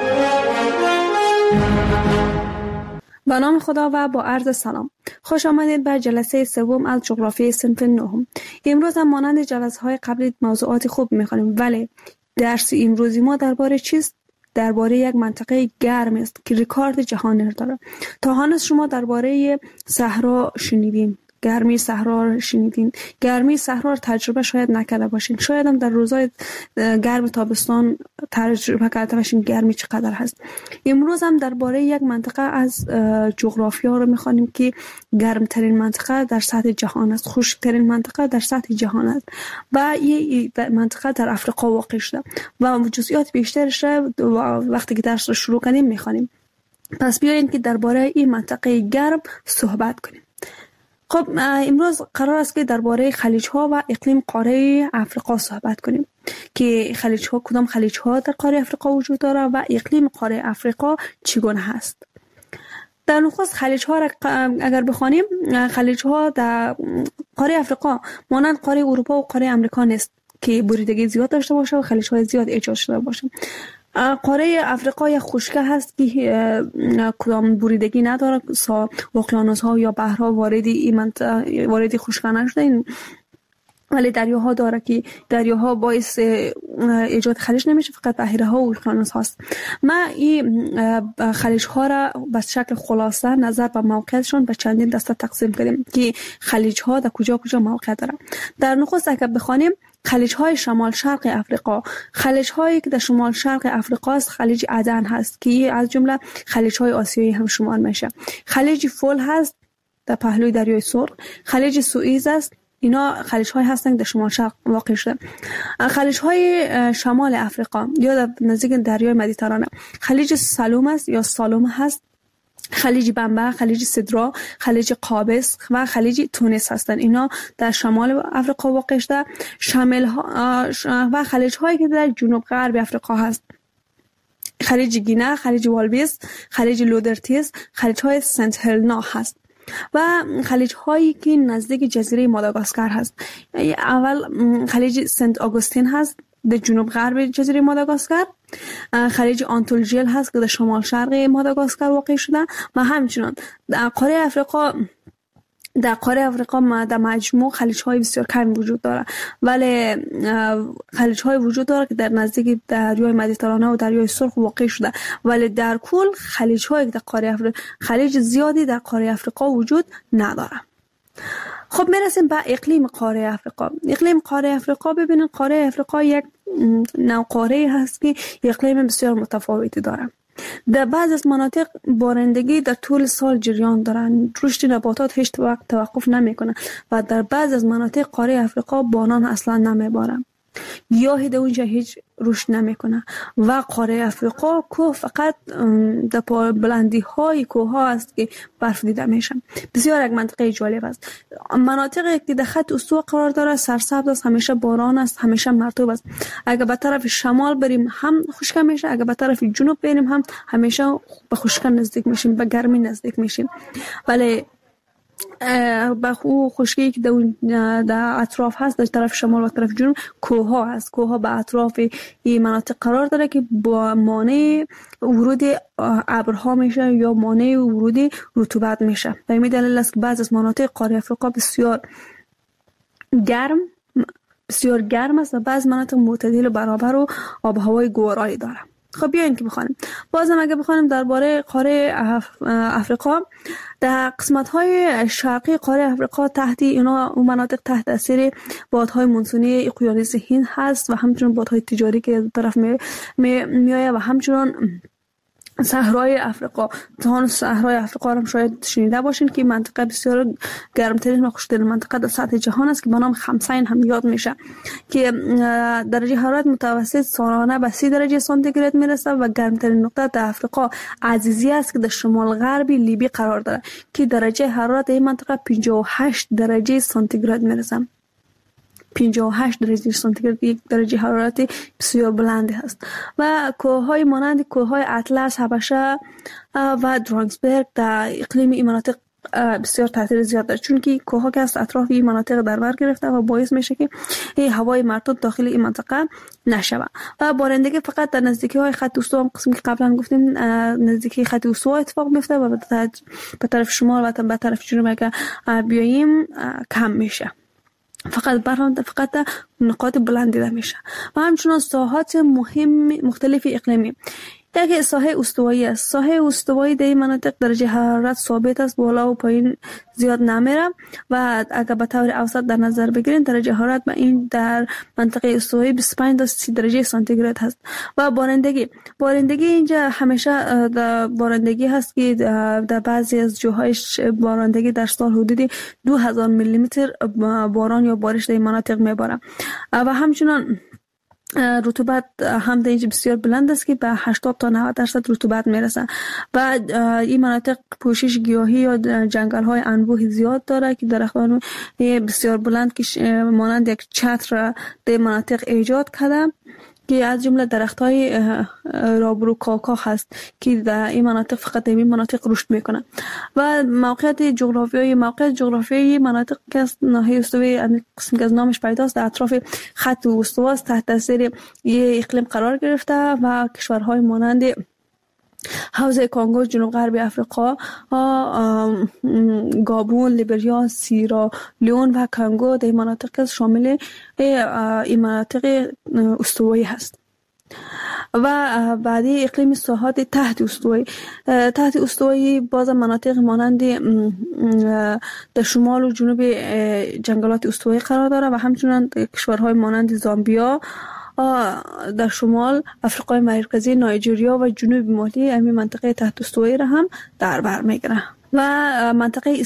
Speaker 3: به نام خدا و با عرض سلام. خوش آمدید به جلسه 3 از جغرافی صنف 9. امروز هم مانند جلسه های قبلی موضوعات خوب می‌خوانیم، ولی درس امروزی ما درباره چیست؟ درباره یک منطقه گرم است که رکورد جهانی داره. تا هنوز شما درباره صحرا شنیدین، گرمی صحرا شنیدین. گرمی صحرا تجربه شاید نکرده باشین، شاید هم در روزهای گرم تابستان تجربه کرده باشین گرمی چقدر هست. امروز هم درباره یک منطقه از جغرافیا رو می‌خوانیم که گرمترین منطقه در سطح جهان است، خشکترین منطقه در سطح جهان است و این منطقه در افریقا واقع شده و جزئیات بیشترش را وقتی که درس رو شروع کنیم می‌خوانیم. پس بیایید که درباره این منطقه گرم صحبت کنیم. خب امروز قرار است که درباره خلیج‌ها و اقلیم قاره افریقا صحبت کنیم که خلیج‌ها کدام خلیج‌ها در قاره افریقا وجود داره و اقلیم قاره افریقا چگونه هست. در نخست خلیج‌ها را اگر بخوانیم، خلیج‌ها در قاره افریقا مانند قاره اروپا و قاره امریکا نیست که بریدگی زیاد داشته باشه و خلیج‌های زیاد ایجاد شده باشه. قاره افریقا یک خشکه هست که کدام بریدگی نداره، اقیانوس‌ها یا بحرها وارد خشکه نشده، ولی دریاها داره که دریاها باعث ایجاد خلیج نمیشه، فقط بحیره‌ها و اقیانوس هاست. ما این خلیج‌ها را به شکل خلاصه نظر به موقعیتشون به چندین دسته تقسیم کردیم که خلیج‌ها در کجا موقع دارن. در نخست اگر بخوانیم خلیج‌های شمال شرق افریقا، خلیج‌هایی که در شمال شرق افریقا است، خلیج عدن هست که از جمله خلیج‌های آسیایی هم شمار میشه. خلیج فول هست در پهلوی دریای سرخ، خلیج سوئیز است. اینا خلیج‌های هستند در شمال شرق واقع شده. خلیج‌های شمال افریقا یا در نزدیک دریای مدیترانه، خلیج سالوم است یا سالوم هست خلیج بنبه، خلیج سدرا، خلیج قابس و خلیج تونس هستند. اینا در شمال افریقا واقع شده. و خلیج هایی که در جنوب غرب افریقا هست: خلیج گینه، خلیج والویس، خلیج لودرتیس، خلیج های سنت هلنا هست و خلیج هایی که نزدیک جزیره ماداگاسکار هست. اول خلیج سنت آگوستین هست در جنوب غرب جزیره ماداگاسکار، خلیج آنتولجیل هست که در شمال شرق ماداگاسکار واقع شده و همچنین در قاره افریقا در مجموع خلیج های بسیار کم وجود داره، ولی خلیج های وجود داره که در نزدیک دریای مدیترانه و دریای سرخ واقع شده، ولی در کل خلیج زیادی در قاره افریقا وجود نداره. خب میرسیم به اقلیم قاره افریقا. اقلیم قاره افریقا، ببینید قاره افریقا یک نوع قاره هست که اقلیم بسیار متفاوتی داره. در بعض از مناطق بارندگی در طول سال جریان دارن، رشد نباتات هیچ وقت توقف نمیکنه و در بعض از مناطق قاره افریقا باران اصلا نمیباره، گیاهی در اونجا هیچ رشد نمیکنه و قاره افریقا کوه فقط در بلندی های کوه ها است که برف دیده میشه. بسیار یک منطقه جالب است. مناطقی که در خط استوا قرار داره سرسبز است، همیشه باران است، همیشه مرطوب است. اگر به طرف شمال بریم هم خشک میشه، اگر به طرف جنوب بریم هم همیشه به خشکی نزدیک میشیم، به گرمی نزدیک میشیم. ولی با خشکی که در اطراف هست در طرف شمال و طرف جنوب کوه ها هست. کوه ها به اطراف این مناطق قرار داره که با مانع ورود ابرها میشه یا مانع ورود رطوبت میشه. به این دلیل است که بعضی از مناطق قاره افریقا بسیار گرم است و بعضی مناطق معتدل و برابر و آب و هوای گوارایی داره. خب بیاین که بخوانیم. بازم اگه بخوانیم درباره قاره افریقا، در قسمت‌های شرقی قاره افریقا تحت اینا و مناطق تحت تاثیر بادهای مونسونی اقیانوس هند هست و همچنین بادهای تجاری که از طرف میآید و همچنین صحرای افریقا. صحرای افریقا هم شاید شنیده باشین که منطقه بسیار گرمترین و خوشترین منطقه در سطح جهان است که به نام خمسین هم یاد میشه که درجه حرارت متوسط سالانه به 30 درجه سانتیگراد میرسه و گرمترین نقطه در افریقا عزیزی است که در شمال غربی لیبی قرار داره که درجه حرارت این منطقه 58 درجه سانتیگراد میرسه. 58 درجه سانتیگراد یک درجه حرارت بسیار بلندی هست و کوههای مانند کوههای اطلس، حبشه و درانگسبرگ در اقلیم این مناطق بسیار تاثیر زیاد داره، چون که کوهها که از اطراف این مناطق در بر گرفته و باعث میشه که هوای مرطوب داخل این منطقه نشوه و بارندگی فقط در نزدیکی های خط استوا، قسمی که قبلا گفتیم نزدیکی خط استوا اتفاق میفته و به طرف شمال و به طرف جنوب اگه بیاییم کم میشه. فقط نقاط بلند دیده میشه و همچنان ساحات مختلف اقلیمی. یک ساحه استوایی است. ساحه استوایی در این مناطق درجه حرارت ثابت است، بالا و پایین زیاد نمیره و اگر به طور اوسط در نظر بگیریم درجه حرارت به این در منطقه استوایی 25 تا 30 درجه سانتیگراد هست و بارندگی اینجا همیشه بارندگی هست که در بعضی از جاهای بارندگی در سال حدود 2000 میلی متر باران یا بارش در این مناطق میباره و همچنان رطوبت هم در اینجا بسیار بلند است که به 80 تا 90% رطوبت میرسه و این مناطق پوشش گیاهی یا جنگل های انبوه زیاد داره که درختان بسیار بلند که مانند یک چتر در مناطق ایجاد کرده که از جمله درخت‌های رابرو کاکا هست که در این مناطق فقط در این مناطق رشد میکنه و موقعیت جغرافیایی مناطق که از ناحیه استوایی قسم که از نامش پیداست در اطراف خط استوا است، تحت تاثیر یک اقلیم قرار گرفته و کشورهای مانند حوزه کانگو، جنوب غرب افریقا، گابون، لیبریا، سیرا لیون و کانگو در این مناطق شامل این مناطق استوایی هست. و بعدی اقلیم ساحات تحت استوایی باز مناطق مانند در شمال و جنوب جنگلات استوایی قرار داره و همچنین کشورهای مانند زامبیا در شمال، افریقای مرکزی، نایجریا و جنوب مالی همین منطقه تحت استوایی را هم در بر میگیره. و منطقه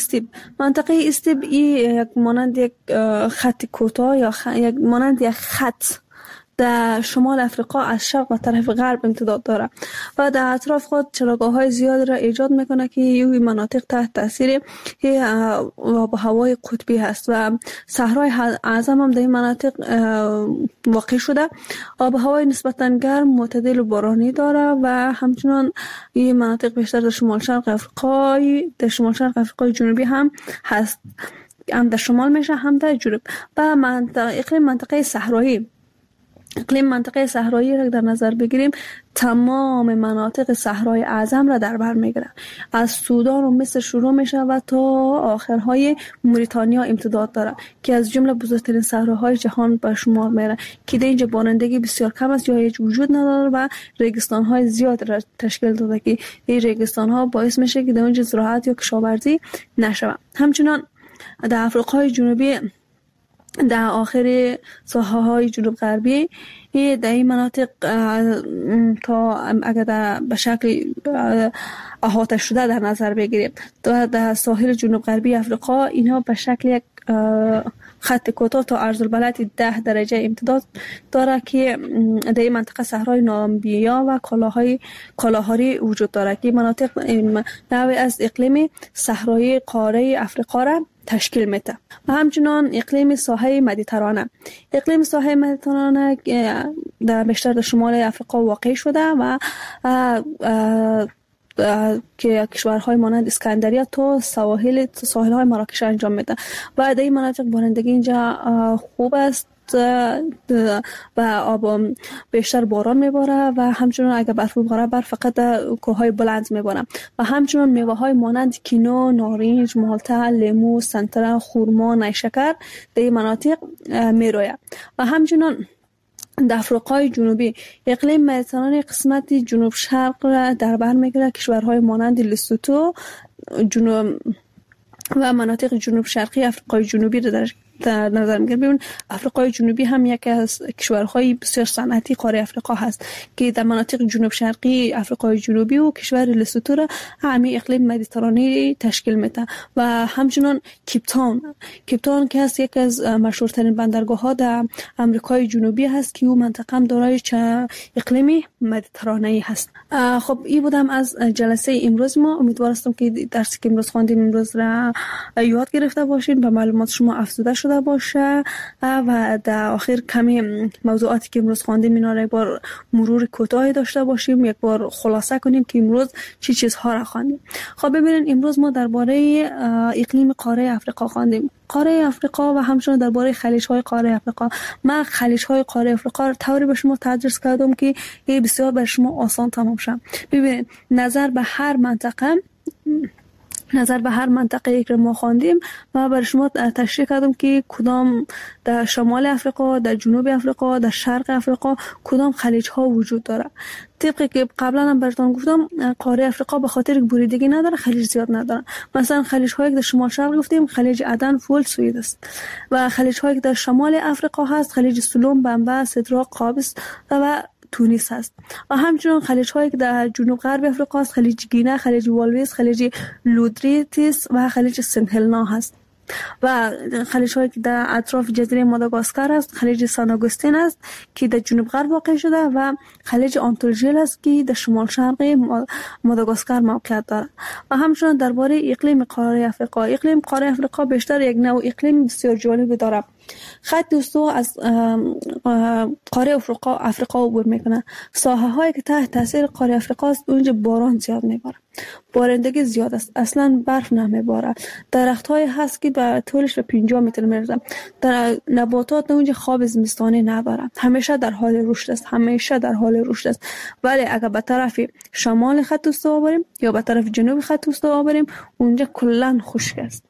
Speaker 3: استیب یک مانند یک خط کوتاه یا مانند یک خط در شمال افریقا از شرق و طرف غرب امتداد داره و در اطراف خود چراگاه‌های زیاد را ایجاد میکنه که این مناطق تحت تاثیر آب و هوای قطبی هست و صحرای اعظم هم در این مناطق واقع شده. آب و هوای نسبتاً گرم، معتدل و بارانی داره و همچنان این مناطق بیشتر در شمال شرق افریقای جنوبی هم هست، هم در شمال میشه هم در جنوب. و اقلیم منطقه صحرایی را در نظر بگیریم، تمام مناطق صحرای اعظم را در بر میگیره. از سودان و مصر شروع میشه و تا آخرهای موریتانیا امتداد داره که از جمله بزرگترین صحراهای جهان به شمار میره که در اینجا بارندگی بسیار کم است یا هیچ وجود نداره و ریگستان‌های زیاد را تشکیل داده که این ریگستان‌ها باعث میشه که در اونجا زراعت یا کشاورزی نشود. همچنان در افریقای جنوبی در آخر ساحه‌های جنوب غربی در این مناطق تا اگر به شکل احاطه شده در نظر بگیریم در ساحل جنوب غربی افریقا، اینها به شکل یک خط کوتاه تا عرض البلد 10 درجه امتداد داره که در این منطقه صحرای نامبیا و کالاهاری وجود داره که مناطق نوعی از اقلیم صحرایی قاره افریقا را تشکیل میده. و همچنان اقلیم ساحل مدیترانه در بیشتر در شمال افریقا واقع شده و که کشورهای مانند اسکندریه تا ساحل‌های مراکش انجام میده و در این مناطق بارندگی اینجا خوب است و آب بیشتر باران میباره و همچنان اگر برف بباره برف فقط در کوههای بلند میباره و همچنان میوه های مانند کینو، نارنج، مالتا، لیمو، سنتره، خرما، نیشکر در این مناطق میروید. و همچنان در افریقای جنوبی اقلیم مدیترانه قسمت جنوب شرق را در بر میگیره. کشورهای مانند لسوتو و مناطق جنوب شرقی افریقای جنوبی را در نظر میگیریم. افریقای جنوبی هم یکی از کشورهای بسیار صنعتی قاره افریقا هست که در مناطق جنوب شرقی افریقای جنوبی و کشور لسوتو را همین اقلیم مدیترانه تشکیل میده. و همچنان کیپتاون که هست یکی از مشهورترین بندرگاه‌ها در آمریکای جنوبی هست که او منطقه هم دارای اقلیم مدیترانه هست. خب این بودم از جلسه امروز ما. امیدوارم که درسی که امروز خواندیم امروز را یاد گرفته باشین، به معلومات شما افزوده شده باشه و در آخر کمی موضوعاتی که امروز خواندیم اینا را یک بار مرور کوتاهی داشته باشیم، یک بار خلاصه کنیم که امروز چی چیزها را خواندیم. خب ببینید امروز ما درباره اقلیم قاره افریقا خواندیم، قاره افریقا و همچنین درباره خلیج‌های قاره افریقا. من خلیج‌های قاره افریقا را طوری به شما تدریس کردم که بسیار بر شما آسان تمام شه. ببینید نظر به هر منطقه که ما خواندیم و برای شما تشریح کردم که کدام در شمال افریقا، در جنوب افریقا، در شرق افریقا کدام خلیج ها وجود داره. طبقی که قبلا هم براتون گفتم قاره افریقا به خاطر بریدگی نداره، خلیج زیاد نداره. مثلا خلیج هایی که در شمال شرق گفتیم خلیج عدن، فول، سوئد است و خلیج هایی که در شمال افریقا هست خلیج سلوم، بمبا، سدراق، قابس و تونس هست. و همچنین خلیج هایی که در جنوب غرب افریقا است خلیج گینه، خلیج والویس، خلیج لودریتیس و خلیج سنت هلنا هست. و خلیج هایی که در اطراف جزیره ماداگاسکار است خلیج سان آگوستین است که در جنوب غرب واقع شده و خلیج آنتولژیل است که در شمال شرق ماداگاسکار موقعیت دارد. و همچنین درباره اقلیم قاره افریقا، اقلیم قاره افریقا بیشتر یک نوع اقلیم بسیار جالب دارد. خط استوا از قاره افریقا عبور میکنه. ساحه هایی که تحت تاثیر قاره افریقا است اونجا باران زیاد میباره، بارندگی زیاد است، اصلا برف نمیباره. درخت های هست که به طولش به 50 متر میرسه. در نباتات اونجا خواب زمستانی نداره، همیشه در حال رشد است. ولی اگر به طرف شمال خط استوا بریم یا به طرف جنوب خط استوا بریم اونجا کلا خشک است.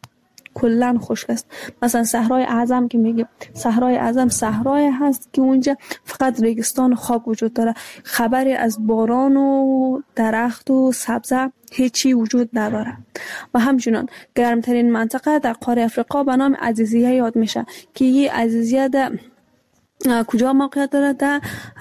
Speaker 3: مثلا صحرای اعظم که میگیم، صحرای اعظم صحرای هست که اونجا فقط ریگستان و خاک وجود داره، خبری از باران و درخت و سبزه هیچی وجود نداره. و همچنان گرمترین منطقه در قاره افریقا به نام عزیزیه یاد میشه که این عزیزیه در کجا موقعیت داره؟ در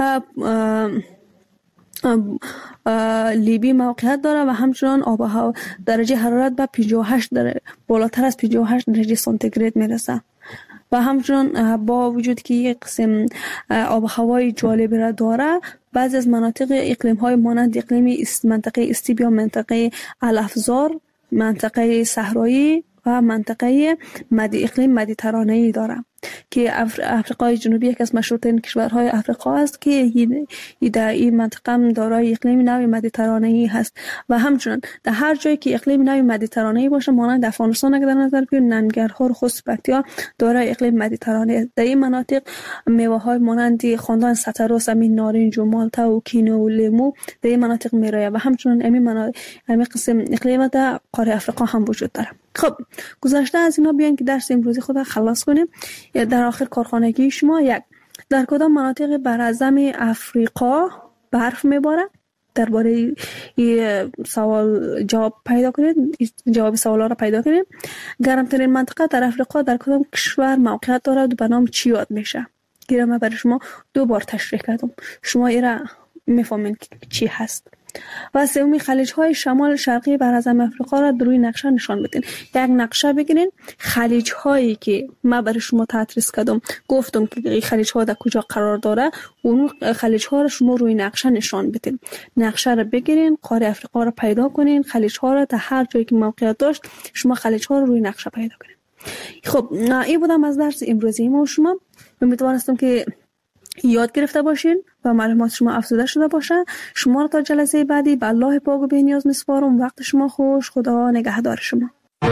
Speaker 3: لیبی موقعیت داره و همچنان آب و هوا درجه حرارت به 58 بالاتر از 58 درجه سانتیگراد میرسه. و همچنین با وجود که یک قسم آب و هوای جالب را داره، بعضی از مناطق اقلیم های مانند اقلیم منطقه استیب یا منطقه الافزار، منطقه صحرایی و منطقه اقلیم مدیترانه‌ای داره که افریقای جنوبی یک از مشهورترین کشورهای افریقا است که در این منطقه دارای اقلیم نوع مدیترانه‌ای هست. و همچنین در هر جایی که اقلیم نوع مدیترانه‌ای باشه، مانند افغانستان اگر در نظر بگیریم، ننگرهار، خوست، پکتیا دارای اقلیم مدیترانه‌ای. در این مناطق میوه‌های مانند خواندن ستروس، امین نارنج و مالتا و کینو و لیمو در این مناطق میرایه و همچنین همین قسم اقلیم در قاره افریقا هم وجود داره. خب گذشته از اینا بیاین که درس امروزی خود خلاص کنیم. در آخر کارخانگی شما در کدام مناطق براعظم افریقا برف میباره؟ درباره این سوال جواب پیدا کنید، جواب سوالا را پیدا کنید. گرمترین منطقه در افریقا در کدام کشور موقعیت دارد و به نام چی یاد میشه؟ گیرم من برای شما 2 بار تشریح کردم، شما ایرا میفهمین چی هست. و سومی خلیج های شمال شرقی براعظم افریقا را در روی نقشه نشان بدین. یک نقشه بگیرین، خلیج هایی که ما برای شما تدریس کردم، گفتم که این خلیج ها در کجا قرار داره، اون خلیج ها را شما روی نقشه نشان بدین. نقشه را بگیرین، قاره افریقا را پیدا کنین، خلیج ها را در هر جایی که موقعیت داشت شما خلیج ها را روی نقشه پیدا کنین. خب این بودم از درس امروزی ما. شما امیدوارم که یاد گرفته باشین و معلومات شما افزوده شده باشه. شما را تا جلسه بعدی به الله پاک و بی‌نیاز میسپارم. وقت شما خوش. خدا نگهدار شما.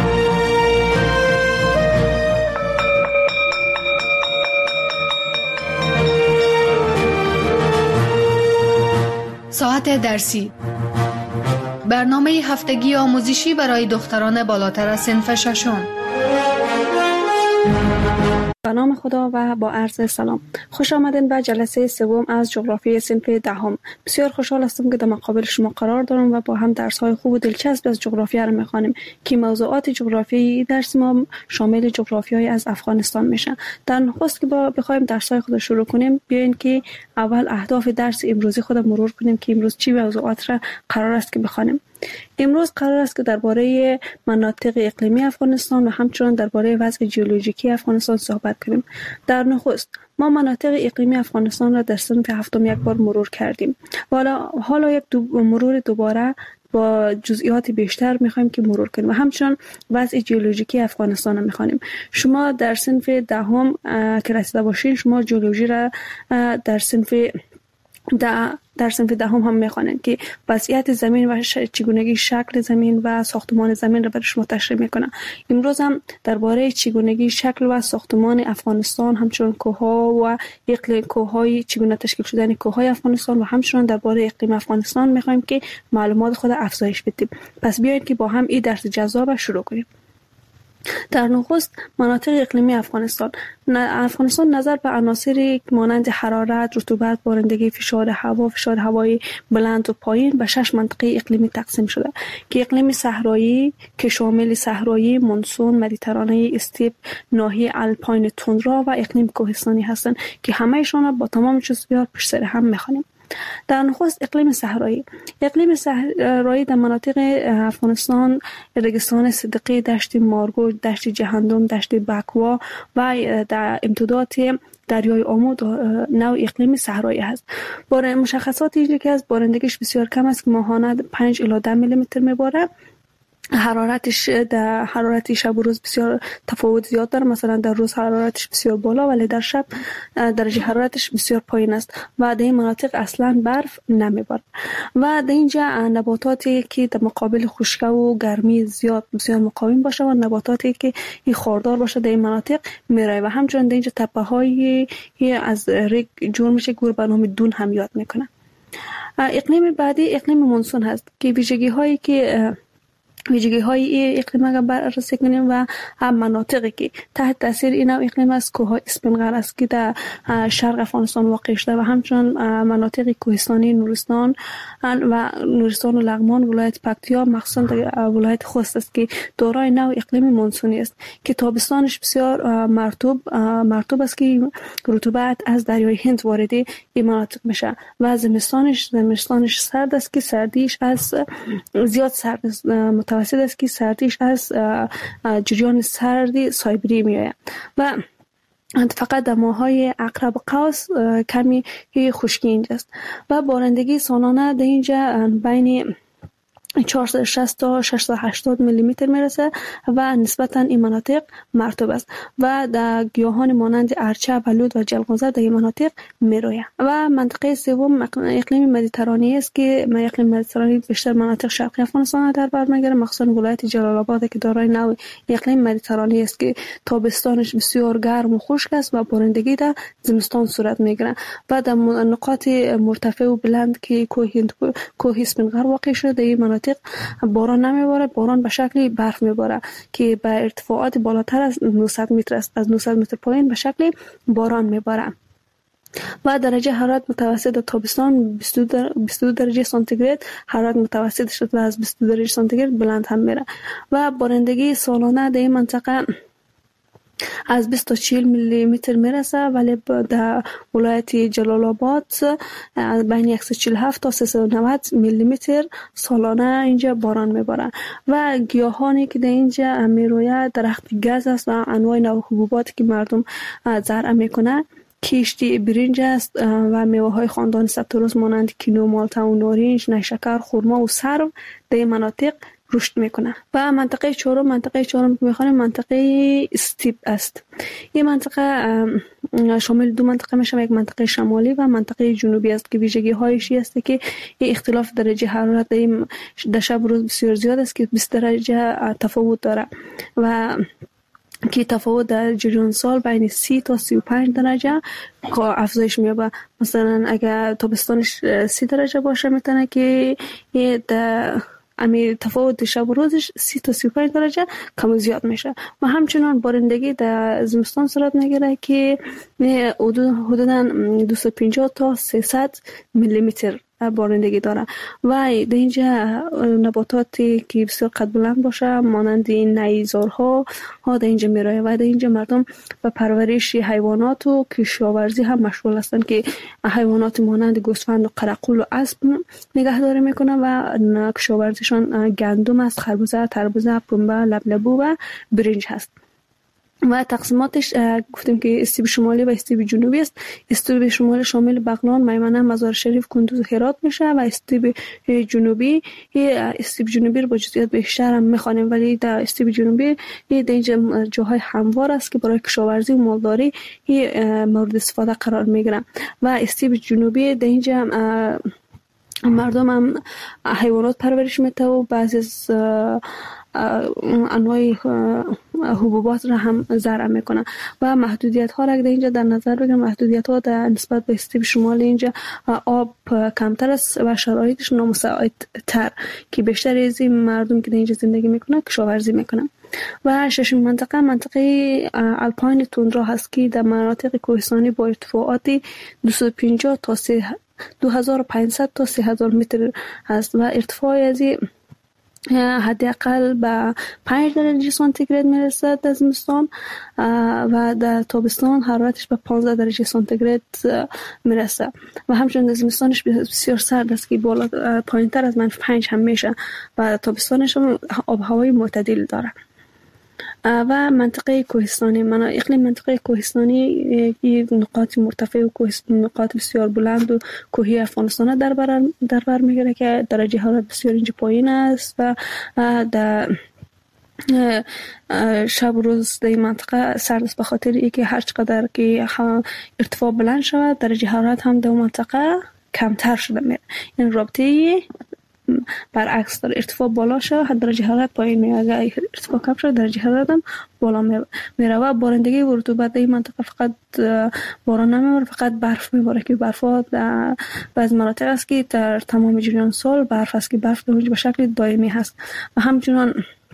Speaker 2: ساعت درسی، برنامه هفتگی آموزشی برای دختران بالاتر از صنف ششم.
Speaker 3: به نام خدا و با عرض سلام. خوش آمدین به جلسه سوم از جغرافی صنف دهم. بسیار خوشحال هستم که در مقابل شما قرار دارم و با هم درس‌های خوب و دلچسب از جغرافیا را می‌خوانیم که موضوعات جغرافیایی درس ما شامل جغرافیای از افغانستان میشن. در نخست که بخوایم درس‌های خود شروع کنیم، بیاین که اول اهداف درس امروزی خود مرور کنیم که امروز چی موضوعات را قرار است که بخوانیم. امروز قرار است که درباره مناطق اقلیمی افغانستان و همچنین درباره وضع ژئولوژیکی افغانستان صحبت کنیم. در نخست ما مناطق اقلیمی افغانستان را در صنف هفتم یک بار مرور کردیم. حالا یک مرور دوباره با جزئیات بیشتر میخوایم که مرور کنیم و همچنین وضع ژئولوژیکی افغانستان را میخوانیم. شما در صنف دهم که رسیده باشین، شما ژئولوژی را در صنف دهم هم میخوانند که وضعیت زمین و چگونگی شکل زمین و ساختمان زمین را برای شما تشریح میکنه. امروز هم درباره چگونگی شکل و ساختمان افغانستان، همچنین کوه‌ها و اقلیم کوه‌های چگونه تشکیل شدن کوه‌های افغانستان و همچنین درباره اقلیم افغانستان میخوایم که معلومات خود افزایش بدیم. پس بیایید که با هم این درس جذاب شروع کنیم. در نخست مناطق اقلیمی افغانستان نظر به عناصری مانند حرارت، رطوبت، بارندگی، فشار هوا، فشار هوایی بلند و پایین به 6 منطقه اقلیمی تقسیم شده که اقلیم صحرایی که شامل صحرایی، مونسون، مدیترانه، استیپ، ناحیه آلپاین توندرا و اقلیم کوهستانی هستند که همه‌شان با تمام جزئیات پشت سر هم می‌خوانیم. در نخست اقلیم صحرایی در مناطق افغانستان رگستان صدقی، دشت مارگو، دشت جهندم، دشت بکوا و در امتداد دریای آمو نوع اقلیم صحرایی است. مشخصات اینه که از بارندگیش بسیار کم است که ماهانه 5 الی 10 میلیمتر میباره. حرارت شب و روز بسیار تفاوت زیاد داره. مثلا در روز حرارتش بسیار بالا ولی در شب درجه حرارتش بسیار پایین است و در این مناطق اصلا برف نمیباره. و در اینجا نباتاتی که در مقابل خشکی و گرمی زیاد بسیار مقاوم باشه و نباتاتی که خاردار باشه در این مناطق میرای و همچنین در اینجا تپه های از ریگ جور میشه که به نام دون هم یاد میکنه. اقلیم بعدی اقلیم مونسون هست که ویژگی های اقلیم اگر بررسی کنیم و مناطقی که تحت تاثیر این اقلیم است، کوه اسپنغر است که در شرق افغانستان واقع شده و همچنین مناطق کوهستانی نورستان و لغمان، ولایت پکتیا، مخصوصا ولایت خوست است که دارای نوع اقلیم مونسونی است که تابستانش بسیار مرطوب است که رطوبت از دریای هند وارد این مناطق میشه و زمستانش سرد است که سردیش از زیاد سرد متوسط است که سردیش از جریان سردی سایبری می آید و فقط در ماهای عقرب و قوس کمی خشکی اینجاست و بارندگی سالانه در اینجا بین 460 تا 680 میلیمتر میرسه و نسبتا این مناطق مرطوب است و در گیاهان مانند ارچه، بلوط و جلغوزه در این مناطق میروید. و منطقه سوم اقلیم مدیترانه‌ای است که اقلیم مدیترانه‌ای بیشتر مناطق شرقی افغانستان در بر میگیره، مخصوصا ولایت جلال آباد که دارای نوع اقلیم مدیترانه‌ای است که تابستانش بسیار گرم و خشک است و بارندگی در زمستان صورت میگیره و در نقاط مرتفع و بلند که کوه اسفنگر واقع شده این مناطق باران نمیباره، باران به شکل برف میباره که به ارتفاعات بالاتر از 900 متر است، از 900 متر پایین به شکل باران میباره و درجه حرارت متوسط در تابستان 22 درجه سانتیگراد حرارت متوسط شد و از 22 درجه سانتیگراد بلند هم میره و بارندگی سالانه در این منطقه از 20 تا 40 میلیمتر میرسه، ولی در ولایت جلال آباد بین 147 تا 390 میلیمتر سالانه اینجا باران میباره و گیاهانی که در اینجا میروید درخت گز است و انواع نوع حبوباتی که مردم زرع میکنه کشتی برنج است و میوه های خاندان ستروس مانند کینو، مالتا و نارنج، نیشکر، خرما و سرو در این مناطق رشد میکنه. و منطقه چهارم که میخوانیم منطقه استیپ است. این منطقه شامل دو منطقه میشه، یک منطقه شمالی و منطقه جنوبی است که ویژگی هایش است که اختلاف درجه حرارت در شب روز بسیار زیاد است که 20 درجه تفاوت داره و که تفاوت در جریان سال بین 30 تا 35 درجه افزایش می‌یابه. مثلا اگر تابستانش 30 درجه باشه میتونه که تفاوت شب و روزش 30 تا 35 درجه کم و زیاد میشه و همچنان بارندگی در زمستان صورت میگیره که حدوداً 250 تا 300 میلیمتر بارندگی داره و در اینجا نباتاتی که بسیار قد بلند باشه مانند نیزارها در اینجا میرایه و در اینجا مردم به پرورش حیوانات و کشاورزی هم مشغول هستند که حیوانات مانند گوسفند و قرقول و اسب نگهداری میکنه و کشاورزیشان گندم است، خربوزه، تربوزه، پنبه، لبلبو و برنج هست. و تقسیماتش گفتیم که استیب شمالی و استیب جنوبی است. استیب شمالی شامل بغلان، میمنه، مزار شریف، کندوز و هرات میشه و استیب جنوبی رو با جزئیات بیشتر هم میخوانیم، ولی در استیب جنوبی در اینجا جاهای هموار است که برای کشاورزی و مالداری مورد استفاده قرار میگیره و استیب جنوبی در اینجا مردم هم حیوانات پرورش میته و بعضی از انواع حبوبات را هم زرع میکنه و محدودیت ها را در اینجا در نظر بگیریم. محدودیت ها در نسبت به استیب شمالی اینجا آب کمتر است و شرایطش نامساعد تر که بیشتر از این مردم که در اینجا زندگی میکنه کشاورزی میکنه. و ششم منطقه الپاین توندرا هست که در مناطق کوهستانی با ارتفاعات 250 تا 2500 تا 3000 متر است و ارتفاع از حداقل به 5 درجه سانتیگراد میرسه در زمستان و در تابستان حرارتش به 15 درجه سانتیگراد میرسه و همچنین در زمستانش بسیار سرد است که بالا پایینتر از -5 هم میشه و تابستانش هم آب هوای معتدل داره. و منطقه کوهستانی اقلیم منطقه کوهستانی نقاط مرتفع و نقاط بسیار بلند و کوهی افغانستان در بر میگیره که درجه حرارت بسیار اینجا پایین است و در شب و روز در این منطقه سرد است به خاطر اینکه هر چقدر که ارتفاع بلند شود درجه حرارت هم در منطقه کمتر شده میره، این رابطه برعکس داره. ارتفاع بالا شد درجه حرارت پایین میاد، اگر ارتفاع کم شد درجه حرارت هم بالا میره و بارندگی و رطوبت در این منطقه فقط باران نمیباره، فقط برف میباره که برفا در بعض مناطق است که در تمام جریان سال برف است که برف به شکل دائمی هست و همچنان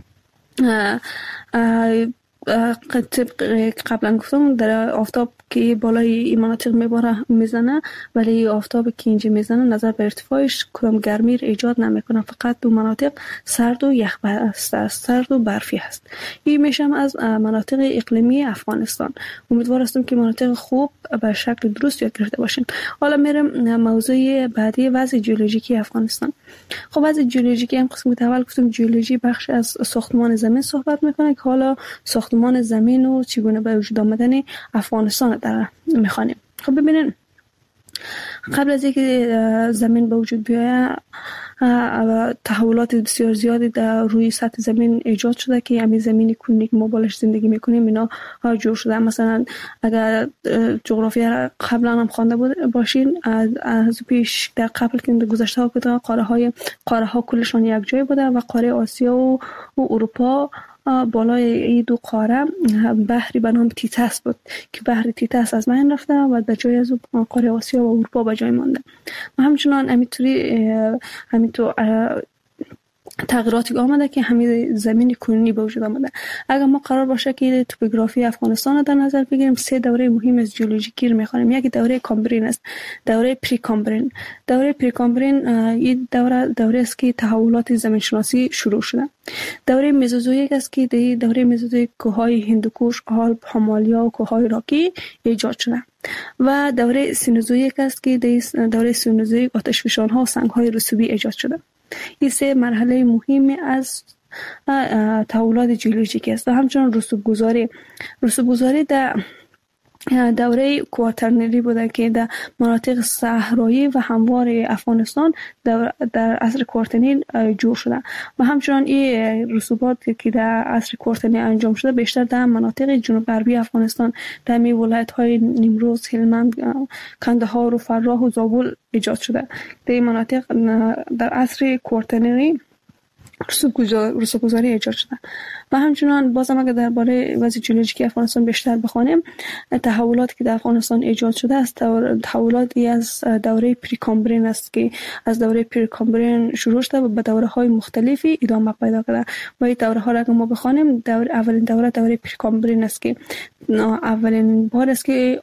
Speaker 3: طبق قبلا گفتم در آفتاب که بالای این مناطق میزنه ولی آفتاب که اینجا میزنه نظر به ارتفاعش کدام گرمی ایجاد نمیکنه، فقط دو مناطق سرد و یخ است، سرد و برفی هست. این میشم از مناطق اقلیمی افغانستان. امیدوار هستم که مناطق خوب به شکل درست یاد گرفته باشین. حالا میرم موضوع بعدی، وضع ژئولوژیکی افغانستان. خب وضع ژئولوژیکی هم قسمت اول گفتم ژئولوژی بخش از ساختمان زمین صحبت میکنه که حالا ساختمان ساختمان زمین و چگونه به وجود آمدن افغانستان در میخوانیم. خب ببینین قبل از اینکه زمین به وجود بیاید تحولات بسیار زیادی در روی سطح زمین ایجاد شده که همین زمینی کنونی که ما بالش زندگی میکنیم اینا جور شده. مثلا اگر جغرافیا را قبلا هم خوانده باشین از پیش در قبل که گذشته ها که قاره ها کلشان یک جای بوده و قاره آسیا و اروپا بالای این دو قاره بحری به نام تیتاس بود که بحر تیتاس از بین رفته و در جای از قاره آسیا و اروپا به جای مانده و همچنان همینطور تغییراتی آمده که همین زمین کنونی به وجود آمده. اگر ما قرار باشه که توپوگرافی افغانستان در نظر بگیریم 3 دوره مهم از ژئولوژیکی رو می‌خوانیم. یکی دوره کامبرین است، دوره پری کامبرین. دوره پری کامبرین این دوره است که تحولات زمین شناسی شروع شده. دوره مزوزویک است که در دوره مزوزویک کوههای هندوکش، آلپ، هیمالیا و کوههای راکی ایجاد شده. و دوره سینوزویک است که در دوره سینوزویک آتشفشان‌ها و سنگ‌های رسوبی ایجاد شده. این 3 مرحله مهمی از تحولات ژئولوژیک است و همچنین رسوب‌گذاری در دوره کواترنری بوده که در مناطق صحرایی و هموار افغانستان در عصر کوارترنی جور شده و همچنین این رسوبات که در عصر کوارترنی انجام شده بیشتر در مناطق جنوب غربی افغانستان در ولایت‌های نیمروز، هلمند، کندهار و فراه و زابل ایجاد شده. در این مناطق در عصر کوارترنی رسوب‌گذاری ایجاد شده و همچنان بازم اگر درباره وضع ژئولوژیکی افغانستان بیشتر بخوانیم تحولاتی که در افغانستان ایجاد شده است تحولاتی از دوره پری کامبرین است که از دوره پری کامبرین شروع شده و به دوره‌های مختلفی ادامه پیدا کرده و این دوره‌ها را اگر ما بخوانیم اولین دوره پری کامبرین است که اولین بار است که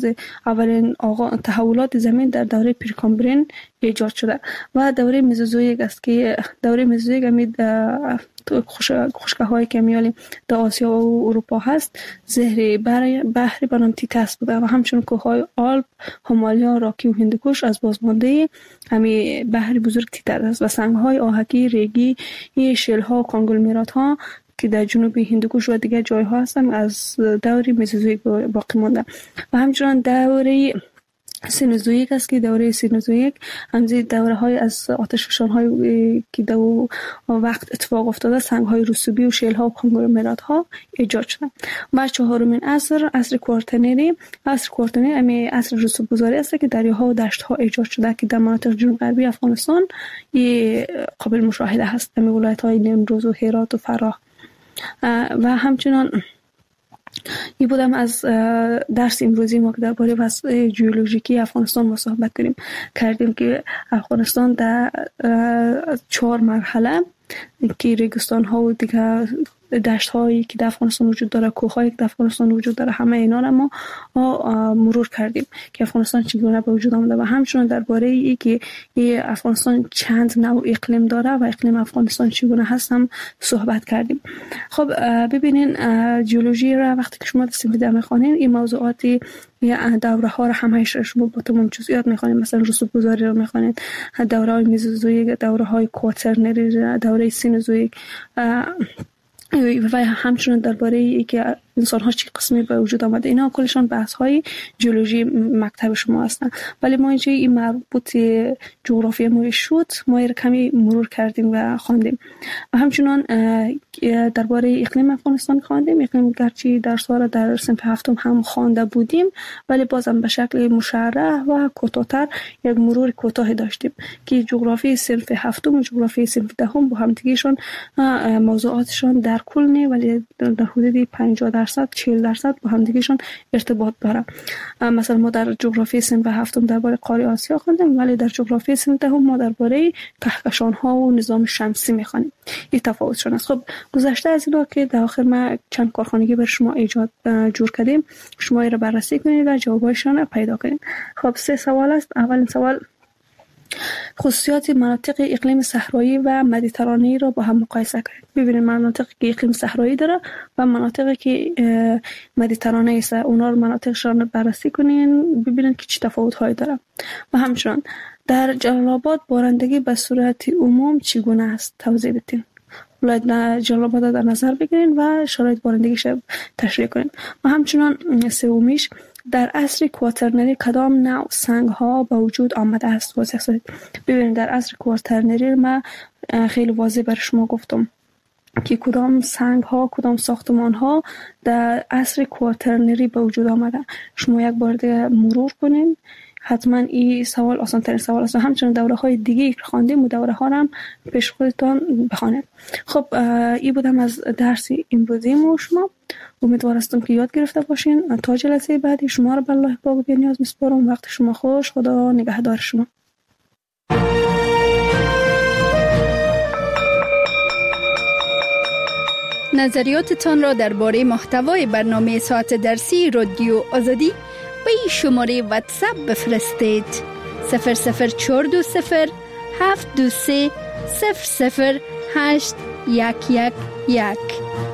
Speaker 3: تحولات زمین در دوره پری کامبرین ایجاد شده و دوره مزوزویک است که دوره مزوزویک همین خشک‌های که میالیم در آسیا و اروپا هست زهر بحری به نام تیتاس بوده و همچنین کوههای آلپ، هیمالیا، راکی و هندوکش از بازمانده همین بحر بزرگ تیتاس است و سنگ‌های آهکی، ریگی، شل‌ها و کانگلومرات‌ها که در جنوب هندوکش و دیگر جای‌ها هستند از دوره مزوزویک باقی مانده و همچنین دوره سینوزویک است که دوره سینوزویک همزی دوره‌های از آتشفشان‌های که در وقت اتفاق افتاده سنگ‌های رسوبی و شیل‌ها و کانگلومرات‌ها ایجاد شدند. و چهارمین عصر کوارترنری امی عصر رسوب‌گذاری است که دریاها و دشت‌ها ایجاد شده که در مناطق جنوب غربی افغانستان قابل مشاهده هست، امی ولایت‌های نیمروز و هرات و فراه و همچنین این بودم از درس امروزی ما که درباره وضع ژئولوژیکی افغانستان مصاحبت کردیم که افغانستان در 4 مرحله که ریگستان ها و دیگر دشت هایی که در افغانستان وجود داره، کوه هایی که در افغانستان وجود داره، همه اینا را ما مرور کردیم که افغانستان چگونه به وجود آمده و همچنین درباره ای که افغانستان چند نوع اقلیم داره و اقلیم افغانستان چگونه هست هم صحبت کردیم. خب ببینین ژئولوژی را وقتی که شما دستیده میخوانین این موضوعاتی دوره ها را همش شما با تمام جزئیات میخوانید، مثلا رسوب گذاری رو میخوانید، دوره های مزوزویک، دوره های کواترنری، دوره سینوزویک و همچنین درباره ای که انسان ها چه قسمی به وجود آمده، اینا کلشان بحث های ژئولوژی مکتب شما هستن. ولی ما اینجا این مربوط جغرافی ما شد ما کمی مرور کردیم و خواندیم و همچنین درباره اقلیم افغانستان خواندیم. اقلیم گرچه درس را در صنف هفتم هم خوانده بودیم ولی بازم به شکل مشرح و کوتاه‌تر یک مرور کوتاه داشتیم که جغرافی صنف هفتم و جغرافی صنف دهم با هم دیگه‌شون موضوعاتشون در کل نه ولی در حدود 50% 40% با هم دیگه‌شون ارتباط داره. مثلا ما در جغرافی صنف هفتم درباره قاره آسیا خواندیم ولی در جغرافی صنف دهم ما درباره کهکشان‌ها و نظام شمسی می‌خوانیم. این تفاوتشون است. خب گذشته از اینا که در آخر ما چند کارخانگی بر شما جور کردیم، شما این رو بررسی کنید و جوابایشان رو پیدا کنید. خب 3 سوال است. اولین سوال خصوصیات مناطق اقلیم صحرایی و مدیترانه‌ای را با هم مقایسه کنید. ببینید مناطقی که اقلیم صحرایی داره و مناطقی که مدیترانه‌ای است، اونا رو مناطقشان رو بررسی کنین ببینید که چه تفاوت‌هایی داره. و همچنین در جلال آباد بارندگی به صورت عموم چگونه است؟ توضیح بدین. ولایت جلال آباد در نظر بگیرین و شرایط بارندگیش تشریح کنین. و همچنان سومیش در عصر کواترنری کدام نوع سنگ ها به وجود آمده است؟ توضیح دهید. ببینید در عصر کواترنری ما خیلی واضح بر شما گفتم که کدام سنگ ها کدام ساختمان ها در عصر کواترنری به وجود آمده. شما یک بار دیگه مرور کنین، حتما این سوال آسان ترین سوال است. همچنین دوره های دیگه که خواندیم و دوره ها هم پیش خودتان بخوانید. خب این بودم از درس امروزی ما شما. امیدوار هستم که یاد گرفته باشین. تا جلسه بعدی شما رو به الله پاک بی‌نیاز میسپارم. وقت شما خوش. خدا نگهدار شما.
Speaker 5: نظریاتتان را درباره محتوای برنامه ساعت درسی رادیو آزادی به این شماره واتساپ بفرستید. 00420 723 008 111.